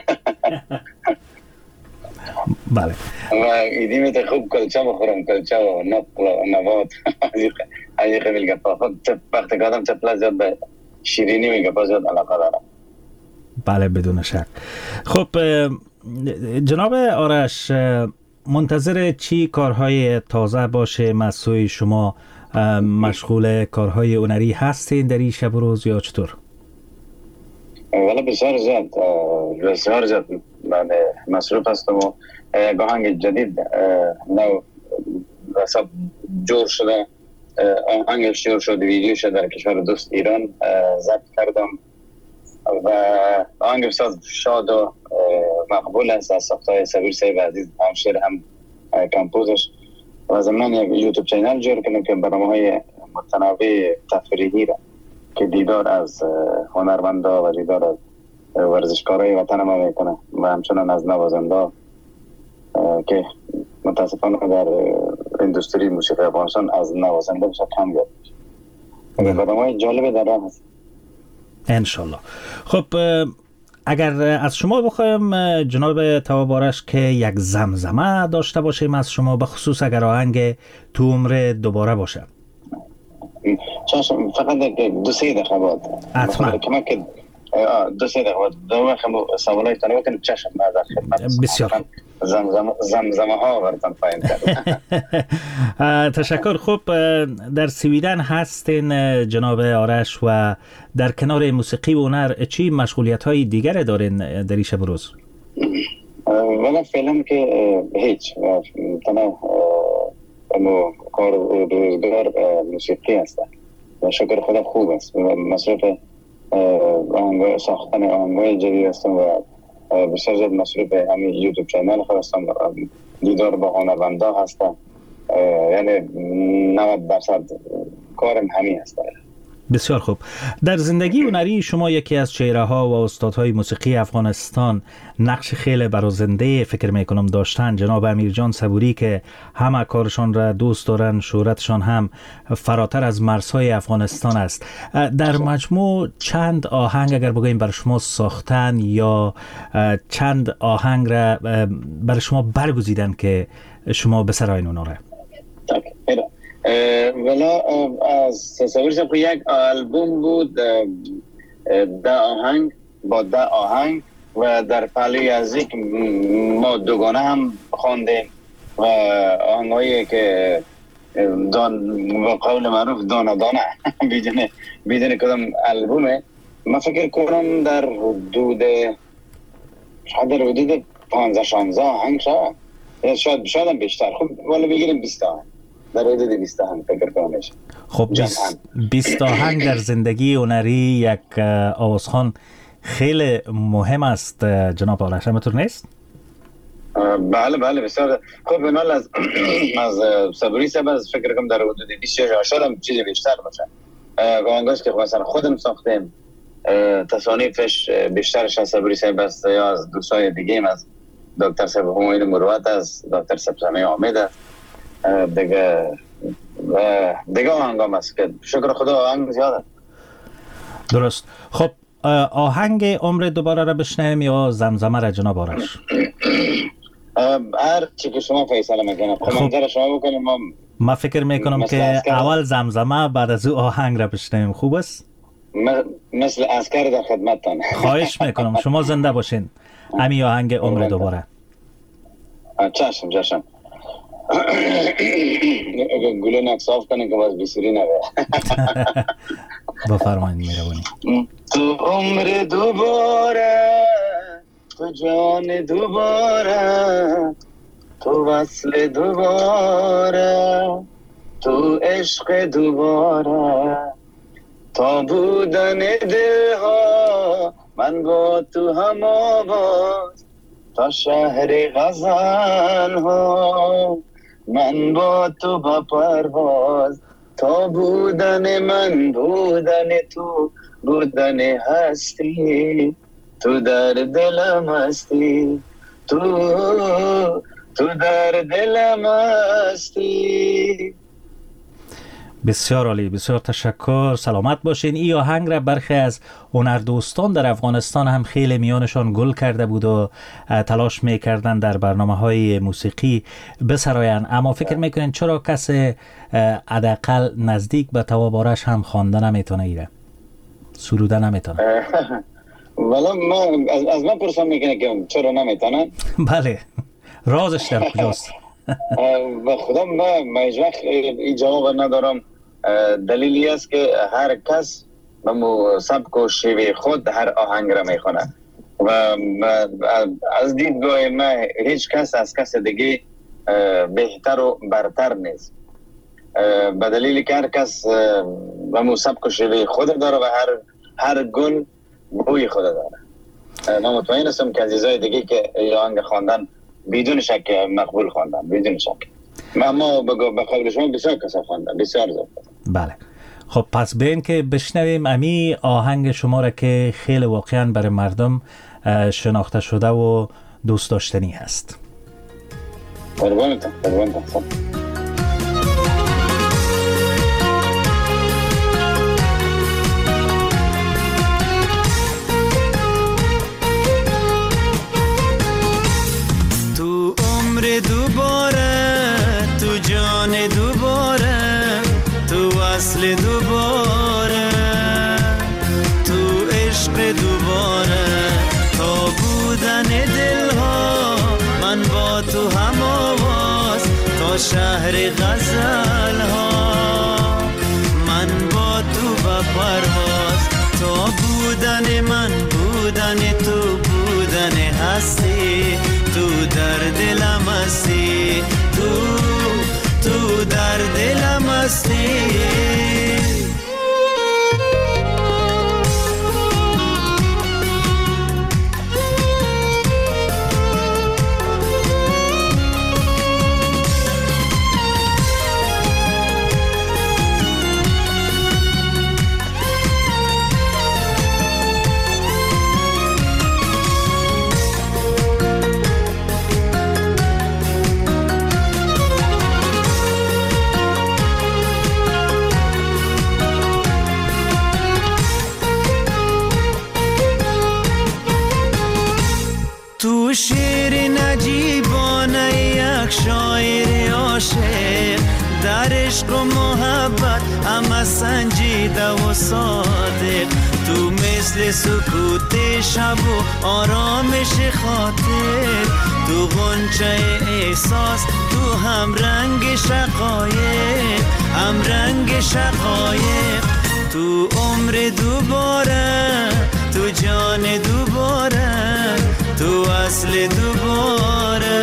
بله و ایدی میده خوب کلچه بخورم، کلچه و نقل و نبات از این قبیل گفت. خب وقتی که آدم چپلا زیاد به شیرینی میگه پا زیاد علاقه دارم. بله بدون شک. خب جناب آرش، منتظر چی کارهای تازه باشه مسئول شما؟ مشغول کارهای هنری هستین در این شب و روز یا چطور؟ ولی بسیار زیاد بسیار زیاد من مصروف هستم و آهنگ جدید نو رساب جور شده، آهنگ جور شده، ویدیو شده در کشور دوست ایران ضبط کردم و آهنگ بسیار شاد و مقبول است از ساختای سبیر سیب عزیز، هم شعر هم کمپوزش. و ضمن یک یوتیوب چینل جور کنم که برنامه‌های متنوع تفریحی را که دیدار از هنرمندا و دیدار از ورزشکارای وطن ما میکنه و همچنان از نوازندا که متاسفانه در اندستری موسیقی افغانستان از نوازنده بسیار کم یاد میشه. برنامه‌های جالب در راه هست انشالله. خب اگر از شما بخوایم جناب تواب آرش که یک زمزمه داشته باشیم از شما، به خصوص اگر آهنگ تو عمر دوباره باشه. چشم، فقط دو سه دقیقه بود. حتما. کمک دو سه دقیقه بود. دو وقت سوالای تنو بکنم. چشم معذرت خدمت. بسیار. زمزمه زمزمه ها براتون فاین کرد. تشکر. خب در سویدن هستین جناب آرش و در کنار موسیقی و هنر چی مشغولیت های دیگر دارین در این شب روز؟ ولی فعلا که هیچ، تنها امو کار و روزگار موسیقی هست و شکر خدا خوب است و مصرف آهنگای ساختن آهنگای جدید هستم و بسیار زیاد مصروف همین یوتیوب چینل خود هستم، دیدار با هنرمندا هستم، یعنی نود درصد کارم همین هست. بسیار خوب. در زندگی هنری شما یکی از چهره ها و استادهای موسیقی افغانستان نقش خیلی برازنده فکر میکنم داشتن. جناب امیرجان صبوری که همه کارشان را دوست دارن، شهرتشان هم فراتر از مرزهای افغانستان است. در مجموع چند آهنگ اگر بگوییم بر شما ساختن یا چند آهنگ را بر شما برگزیدن که شما بسراین اونا را؟ ولی از تصور شد که یک آلبوم بود ده آهنگ با ده آهنگ و در پهلوی از یک ما دوگانه هم خواندیم و آهنگایی که دان و قول معروف دانه دانه بیدن بیدن کدام آلبومه. من فکر کنم در حدود شاید در حدود پانزده شانزده آهنگ شد، شاید شاید هم بیشتر. خب ولی بگیریم بیست آهنگ، در حدود بیست آهنگ فکر کنم. خب بیست آهنگ در زندگی هنری یک آوازخوان خیلی مهم است جناب آرش، همینطور نیست؟ بله بله بسیار. خب بنال از از صبوری صاحب از فکر کنم در حدود بیست و شش شاید هم چیزی بیشتر باشه. آهنگاش که مثلا خودم ساختیم، تصانیفش بیشترش از صبوری صاحب است یا از دوستای دیگه، از دکتر صاحب همایون مروت است، دکتر صاحب سمیع حامد است، دیگه دیگه آهنگام است که شکر خدا آهنگ زیاده. درست. خب آهنگ عمر دوباره را بشنویم یا زمزمه را جناب آرش؟ هر چی که شما فیصله میکنم. خب منظر شما بکنیم. ما ما فکر میکنم که اول زمزمه بعد از او آهنگ را بشنویم. خوب است؟ مثل عسکر در خدمتتان. خواهش میکنم شما زنده باشین. امی آهنگ عمر دوباره. چشم چشم. گلو نک صاف کنه که باز بیسوری نبه. بفرمایید میروانی. تو عمر دوباره، تو جان دوباره، تو وصل دوباره، تو عشق دوباره، تا بودن دلها من با تو هم آواز، تا شهر غزل ها من با تو با پرواز، تا بودن من بودن تو بودن هستی، تو در دلم هستی، تو تو در دلم هستی. بسیار عالی، بسیار تشکر، سلامت باشین. این آهنگ را برخی از هنردوستان در افغانستان هم خیلی میانشان گل کرده بود و تلاش میکردن در برنامه‌های موسیقی بسراین، اما فکر میکنین چرا کسی حداقل نزدیک به تواب آرش هم خوانده نمیتونه، ایره سروده نمیتونه؟ والا ما از, از من پرسان میکنه که چرا نمیتونه. بله، رازش در کجاست؟ و خدا ما ما هیچ وقت این جواب ندارم. دلیلی است که هر کس به مو سبک و شیوه خود هر آهنگ را میخونه و از دیدگاه ما هیچ کس از کس دیگه بهتر و برتر نیست، به دلیلی که هر کس به مو سبک و شیوه خود داره و هر هر گل بوی خود داره. من مطمئن هستم که عزیزای دیگه که آهنگ خواندن بدون شک مقبول خواندن، بدون شک. ما ما به قول شما بسیار کسا خواندن، بسیار زیاد. بله. خب پس بین که بشنویم امی آهنگ شما را که خیلی واقعا برای مردم شناخته شده و دوست داشتنی هست. قربانتون، قربانتون. دوباره، تو جان دوباره، تو وصل دوباره، تو عشق دوباره، تا بودن دلها من با تو هم آواز، تا شهر غزل ها من با تو با پرواز، تا بودن من بودن تو بودن هستی، تو در دلم هستی، تو تو در دلم هستی. تو شیر نجیبانه یک شاعر عاشق، در عشق و محبت همه سنجیده و صادق. تو مثل سکوت شب و آرامش خاطر، تو غنچه احساس، تو هم رنگ شقایق، هم رنگ شقایق. تو عمر دوباره، تو جان دوباره، تو اصل دوباره،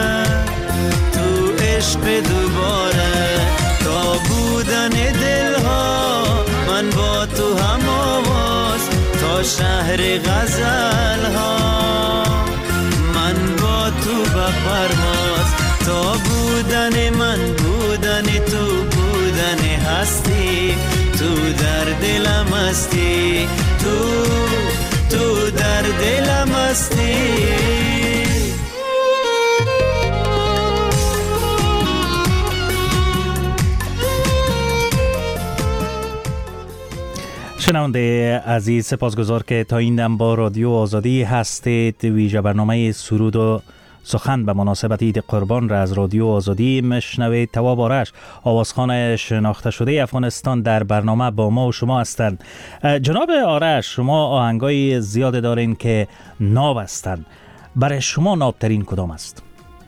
تو عشق دوباره. تا بودن دلها من با تو هم آواز، تا شهر غزل ها من با تو بپرواز. تا بودن من بودن تو بودن هستی، تو در دلم هستی، تو تو در دلم هستی. شنونده عزیز، سپاسگزار که تا این دم با رادیو آزادی هستید. ویژه برنامه سرود و سخن به مناسبت عید قربان را از رادیو آزادی مشنوید. تواب آرش، آوازخوان شناخته شده افغانستان، در برنامه با ما و شما هستند. جناب آرش، شما آهنگای زیاد دارین که ناب هستند. برای شما نابترین کدام است؟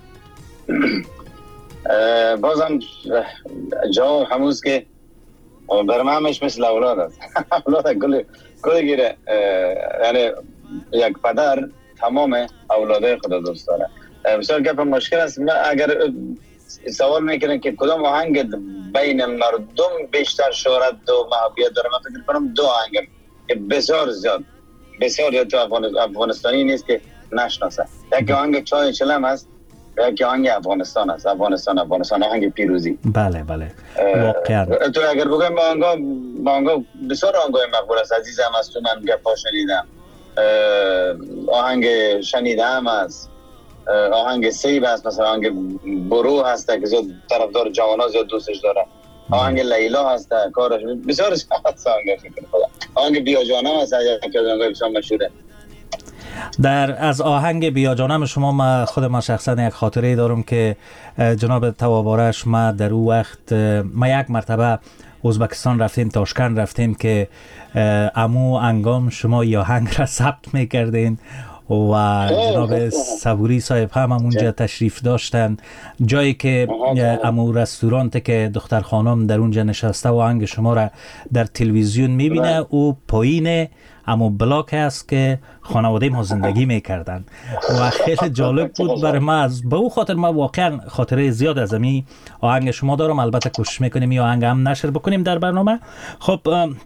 بازم جواب هموز که برمامش مثل اولاد است. اولاد گل گل گیره. یعنی یک پدر تمام اولاده خود دوست داره. بسیار گپ مشکل است. اگر سوال میکنن که کدام آهنگ بین مردم بیشتر شهرت و محبوبیت داره، من فکر کنم دو آهنگ که بسیار زیاد بسیار زیاد تو افغانستانی نیست که نشناسه. یکی آهنگ چای چلم است، یکی آهنگ افغانستان است. افغانستان افغانستان آهنگ پیروزی. بله بله واقعا. تو اگر بگم با آهنگا با آهنگا بسیار آهنگای مقبول است. عزیزم است، تو من گپا شنیدم، آهنگ شنیدم است، آهنگ سیب است، مثلا آهنگ برو هست که زیاد طرفدار جوانا زیاد دوستش داره، آهنگ لیلا هست کارش بسیار است. آهنگ فکر خدا آهنگ بیا جانم است که آهنگ بسیار مشهوره. در از آهنگ بیا جانم شما، ما خود ما شخصا یک خاطره دارم که جناب تواب آرش، ما در اون وقت ما یک مرتبه ازبکستان رفتیم، تاشکند رفتیم که امو انگام شما یا آهنگ را ثبت میکردین و جناب صبوری صاحب هم اونجا تشریف داشتن، جایی که امو رستورانت که دختر خانم در اونجا نشسته و آهنگ شما را در تلویزیون میبینه. او پایین امو بلاک است که خانواده ما زندگی میکردن و خیلی جالب بود برای ما. از به او خاطر ما واقعا خاطره زیاد از امی آهنگ شما دارم. البته کوشش میکنیم این آهنگ هم نشر بکنیم در برنامه. خب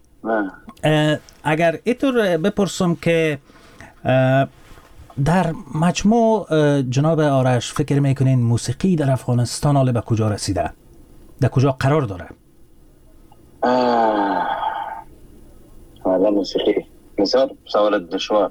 اگر اینطور بپرسم که در مجموع جناب آرش فکر میکنین موسیقی در افغانستان حالا به کجا رسیده؟ در کجا قرار داره؟ حالا موسیقی مثلا سوال دشوار.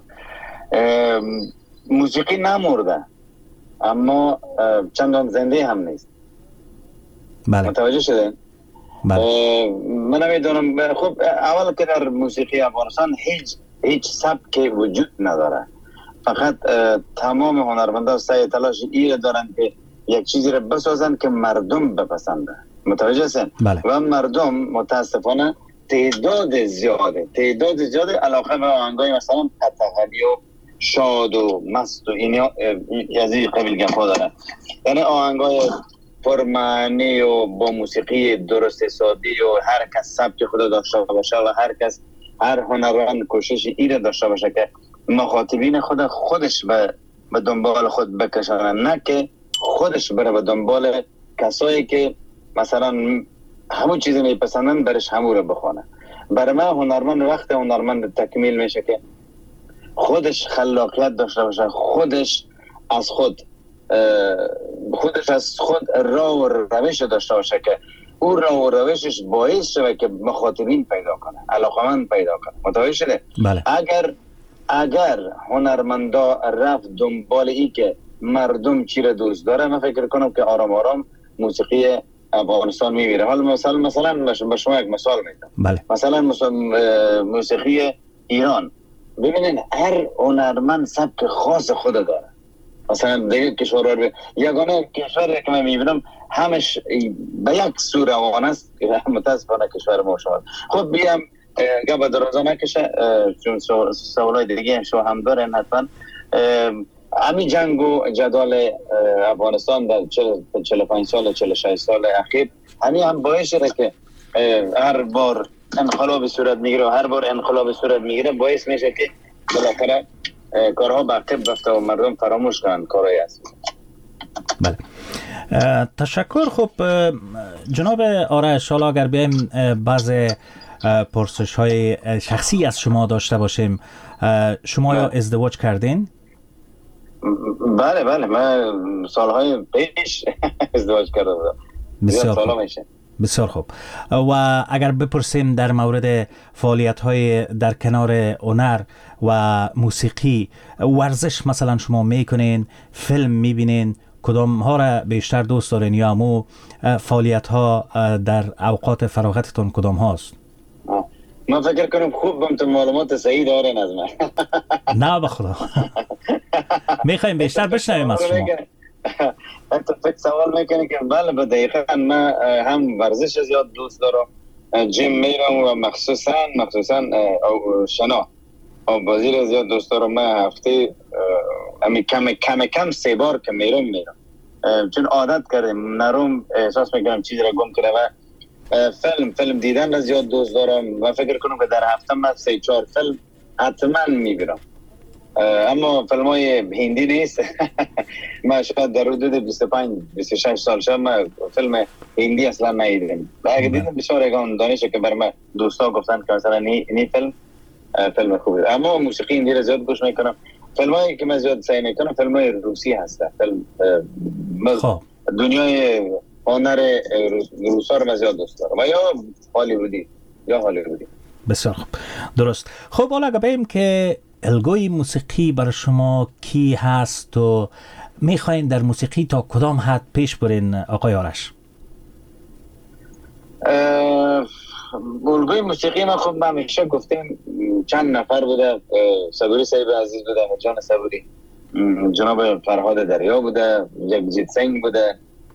موسیقی نمورده اما چندان زنده هم نیست. بله. متوجه شده؟ بله. من نمیدونم. خب اول که در موسیقی افغانستان هیچ هیچ سبک وجود نداره. فقط تمام هنرمندان سعی تلاش ایره دارن که یک چیزی رو بسازن که مردم بپسنده. متوجه هستن؟ بله. و مردم متاسفانه تعداد زیاده تعداد زیاده علاقه به آهنگای مثلا قطغلی و شاد و مست و اینا از این قبیل گپا دارن. یعنی آهنگای پرمعنی و با موسیقی درست سادی و هر کس سبک خود داشته باشه و هر کس هر هنرمند کوشش ایره داشته باشه که مخاطبین خود خودش به به دنبال خود بکشن، نه که خودش بره به دنبال کسایی که مثلا همون چیزی میپسندن برش همون رو بخونه. برای من هنرمند وقت هنرمند تکمیل میشه که خودش خلاقیت داشته باشه، خودش از خود خودش از خود راه و روش داشته باشه که اون راه و روشش باعث شده که مخاطبین پیدا کنه، علاقمند پیدا کنه. متوجه شده؟ بله. اگر اگر هنرمندا رفت دنبال ای که مردم چی رو دوست داره، من فکر کنم که آرام آرام موسیقی افغانستان میمیره. حالا مثلا مثلا به شما یک مثال میدم. بله. مثلا موسیقی ایران، ببینید هر هنرمند سبک خاص خود داره. مثلا دیگه کشورها رو یگانه کشوری که من میبینم همش به یک سو روان است که متاسفانه کشور ما شد. خب بیام گپ درازا نکشه چون سوالای دیگه هم شو هم دارن حتما. همین جنگ و جدال افغانستان در چهل و پنج سال چهل و شش سال اخیر همین هم باعث شده که هر بار انقلاب صورت میگیره و هر بار انقلاب صورت میگیره باعث میشه که بالاخره کارها به عقب رفته و مردم فراموش کنن کارهای است. بله تشکر. خب جناب آرش، حالا اگر بیایم بعض پرسش های شخصی از شما داشته باشیم، شما یا ازدواج کردین؟ بله بله من سالهای پیش ازدواج کرده بودم. بسیار خوب. بسیار خوب. و اگر بپرسیم در مورد فعالیت های در کنار هنر و موسیقی، ورزش مثلا شما میکنین، فیلم میبینین، کدام ها را بیشتر دوست دارین یا مو فعالیت ها در اوقات فراغتتون کدام هاست؟ من فکر کنم خوب بم تو معلومات صحیح دارین از من. نه بخدا میخوایم بیشتر بشنویم از شما. انت فکر سوال میکنی که بله به دقیقا من هم ورزش زیاد دوست دارم، جیم میرم و مخصوصا مخصوصا شنا و بازی را زیاد دوست دارم. من هفته امی کم کم کم سه بار که میرم میرم چون عادت کردم نروم احساس میکنم چیزی را گم کنم. و فیلم فیلم دیدن را زیاد دوست دارم و فکر کنم که در هفته من سه چهار فیلم حتما میبینم، اما فیلم های هندی نیست. من شاید در حدود بیست و پنج بیست و شش سال شد من فیلم هندی اصلا ندیدم. اگه دیدم بسیار اگان دانشه که بر من دوستا گفتن که مثلا نی, نی فیلم فیلم خوبی. اما موسیقی هندی را زیاد گوش میکنم. فیلم هایی که من زیاد سعی میکنم فیلم های روسی هسته. فیلم خب دنیای هنر روسا رو من زیاد دوست دارم و یا هالیوودی یا هالیوودی. بسیار خوب، درست. خب حالا اگه بگیم که الگوی موسیقی برای شما کی هست و میخواین در موسیقی تا کدام حد پیش برین آقای آرش؟ الگوی موسیقی من خب من همیشه گفتیم چند نفر بوده. صبوری صاحب عزیز بوده، جان صبوری، جناب فرهاد دریا بوده، جگجیت سنگ بوده،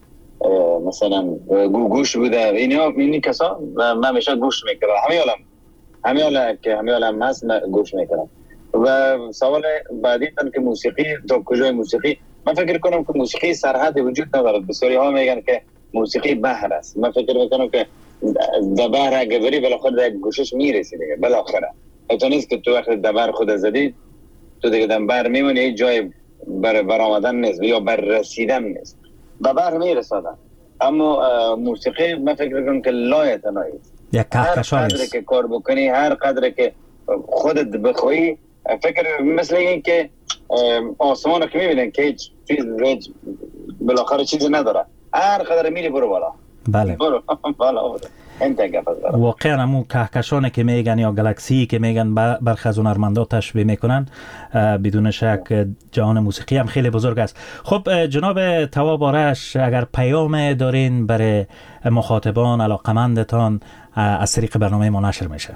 مثلا گوگوش بوده. اینها اینی کسا من همیشه گوش میکنم. همه عالم همه عالم که همه عالم هست من گوش میکنم. و سوال بعدی تن که موسیقی تا کجای موسیقی، من فکر کنم که موسیقی سرحد وجود ندارد. بسیاری ها میگن که موسیقی بحر است. من فکر میکنم که در بحر اگه بری بالاخره در گوشش میرسی دیگه بالاخره. تو نیست که تو وقت در بحر خود زدی تو دیگه در بحر میمونی، هیچ جای بر برآمدن نیست یا بر رسیدن نیست، به بحر میرسادن. اما موسیقی من فکر میکنم که لایتنایی است. یک کهکشان هر قدر که کار بکنی، هر قدر که خودت بخوایی، فکر مثل این که آسمان رو که میبینن که هیچ چیز بالاخره چیزی نداره، هر قدر میری برو بالا. بله برو بالا بوده. واقعا همون کهکشانی که میگن یا گالاکسی که میگن برخی از هنرمندا تشبیه میکنن، بدون شک جهان موسیقی هم خیلی بزرگ است. خب جناب تواب آرش، اگر پیام دارین برای مخاطبان علاقمندتان از طریق برنامه ما نشر میشه.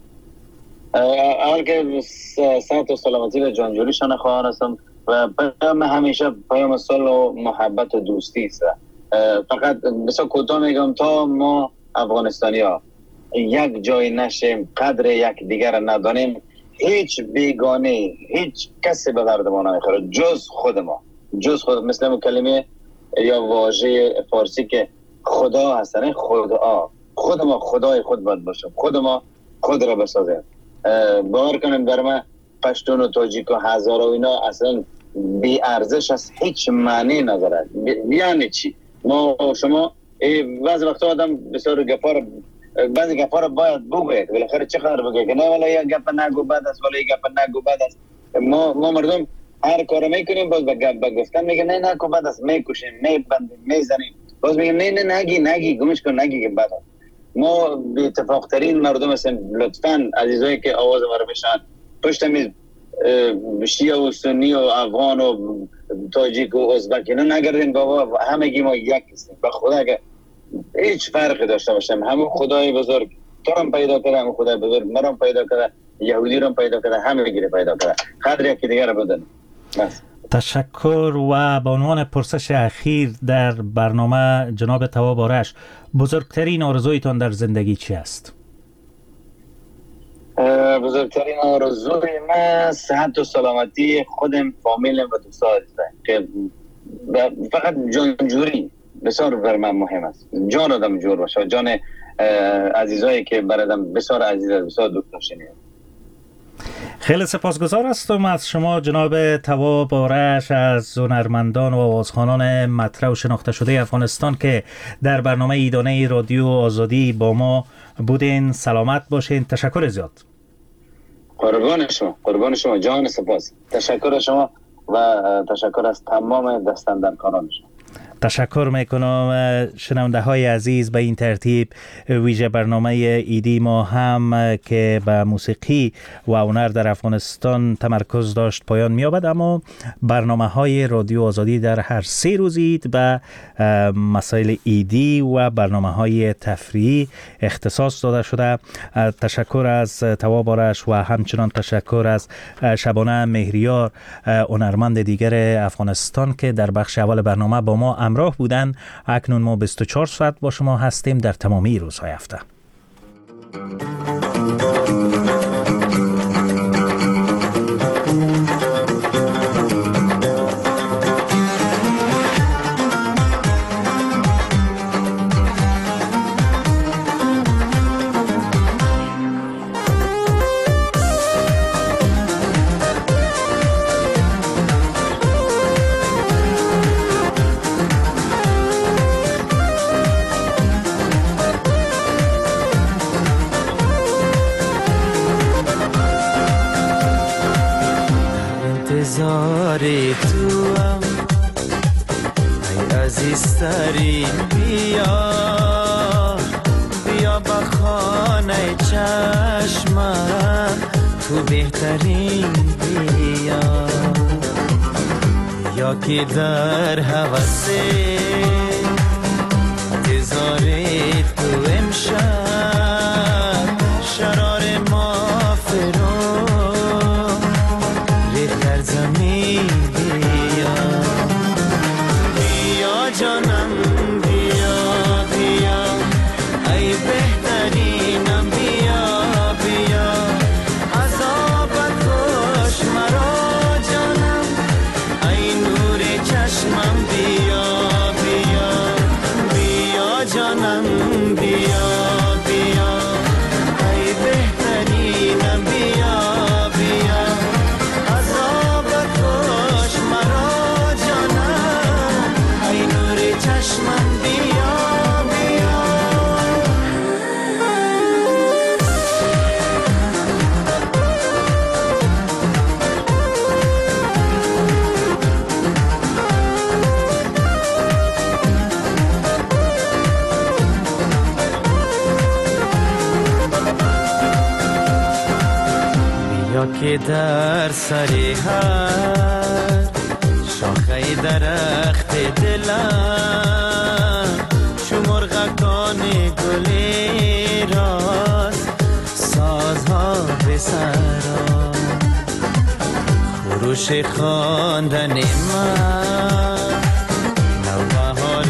اول که صحت و سلامتی و جانجوریشان خواهان هستم و پیام همیشه پیام صلح و محبت و دوستی است. فقط بسیار کوتاه میگم تا ما افغانستانی ها یک جای نشیم، قدر یک دیگر ندانیم، هیچ بیگانه هیچ کسی به درد ما نمیخوره جز خود ما، جز خود. مثل اون کلمه یا واژه فارسی که خدا هستن، خدا، خود ما خدای خود باید باشیم، خود ما خود را بسازیم. باور کنیم بر من پشتون و تاجیک و هزاره و اینا اصلا بی ارزش است، هیچ معنی نداره. یعنی چی؟ ما شما بعضی وقتا آدم بسیار گپار بعضی گپار باید بگوید، بالاخره چه خبر بگه که نه والا یک گپ نگو بد است، والا یک گپ نگو بد است. ما ما مردم هر کارو میکنیم باز به گپ گفتن میگه نه نگو بد است، میکشیم، میبندیم، میزنیم، باز میگه نه نه نگی نگی گمش کن نگی که بد است. ما بی اتفاق ترین مردم هستیم. لطفاً عزیزایی که آواز ما رو بشنون، پشت میز شیعه و سنی و افغان و تاجیک و ازبک اینا نگردین بابا، همگی ما یک هستیم. به خدا که هیچ فرقی داشته باشیم، همون خدای بزرگ تو رو پیدا کرده، همون خدای بزرگ ما رو پیدا کرده، یهودی رو پیدا کرده، همه گیره پیدا کرده، قدر یکی دیگر رو بدن. تشکر. و به عنوان پرسش اخیر در برنامه جناب تواب آرش، بزرگترین آرزویتان در زندگی چی است؟ بزرگترین آرزوی من صحت و سلامتی خودم، فامیلم و دوستان که فقط جانجوری بسیار بر من مهم است. جان آدم جور باشه، جان عزیزایی که برادم بسیار عزیز است، بسیار دوست داشتنی. خیلی سپاسگزار هستم از شما جناب تواب آرش، از هنرمندان و آوازخوانان مطرح و شناخته شده افغانستان که در برنامه ایدانه رادیو آزادی با ما بودین. سلامت باشین. تشکر زیاد. قربان شما، قربان شما، جان سپاس. تشکر شما و تشکر از تمام دستاندرکاران شما. تشکر میکنم. شنونده های عزیز، به این ترتیب ویژه برنامه ایدی ما هم که به موسیقی و هنر در افغانستان تمرکز داشت پایان می‌یابد، اما برنامه های رادیو آزادی در هر سه روز عید به مسائل ایدی و برنامه های تفریحی اختصاص داده شده. تشکر از تواب آرش و همچنان تشکر از شبانه مهریار، هنرمند دیگر افغانستان که در بخش اول برنامه با ما همراه بودن. اکنون ما بیست و چهار ساعت با شما هستیم در تمامی روزهای هفته. انتظاری تو هم ای عزیزترین، بیا بیا با خانه چشمم، تو بهترین بیا، یا که در حوثه انتظاری تو امشب، شرار ما فرو ریخت در زمین، بیا بیا جانم، بیا بیا ای بهترینم، بیا بیا عذابت کش مرا جانم، ای نور چشمم، بیا بیا بیا جانم، بیا بیا ای بهترینم، بیا بیا عذابت کش مرا جانم، ای نور چشمم، بیا بیا. بیا که در سری هر شاخه درخت دلم، چو مرغکان گلی راست سازها به سرا، خروش خواندن من نوبهار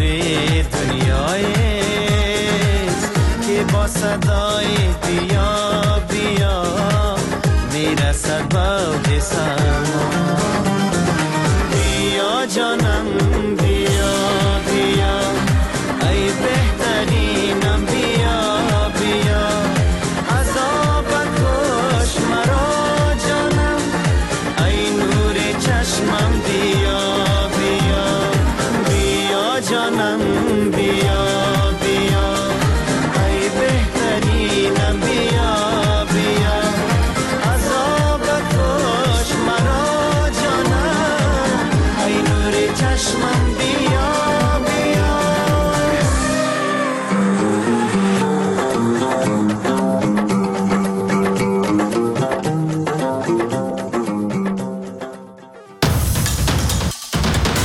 دنیاییست که با صدای بیا بیا میرسد با سما، بیا جان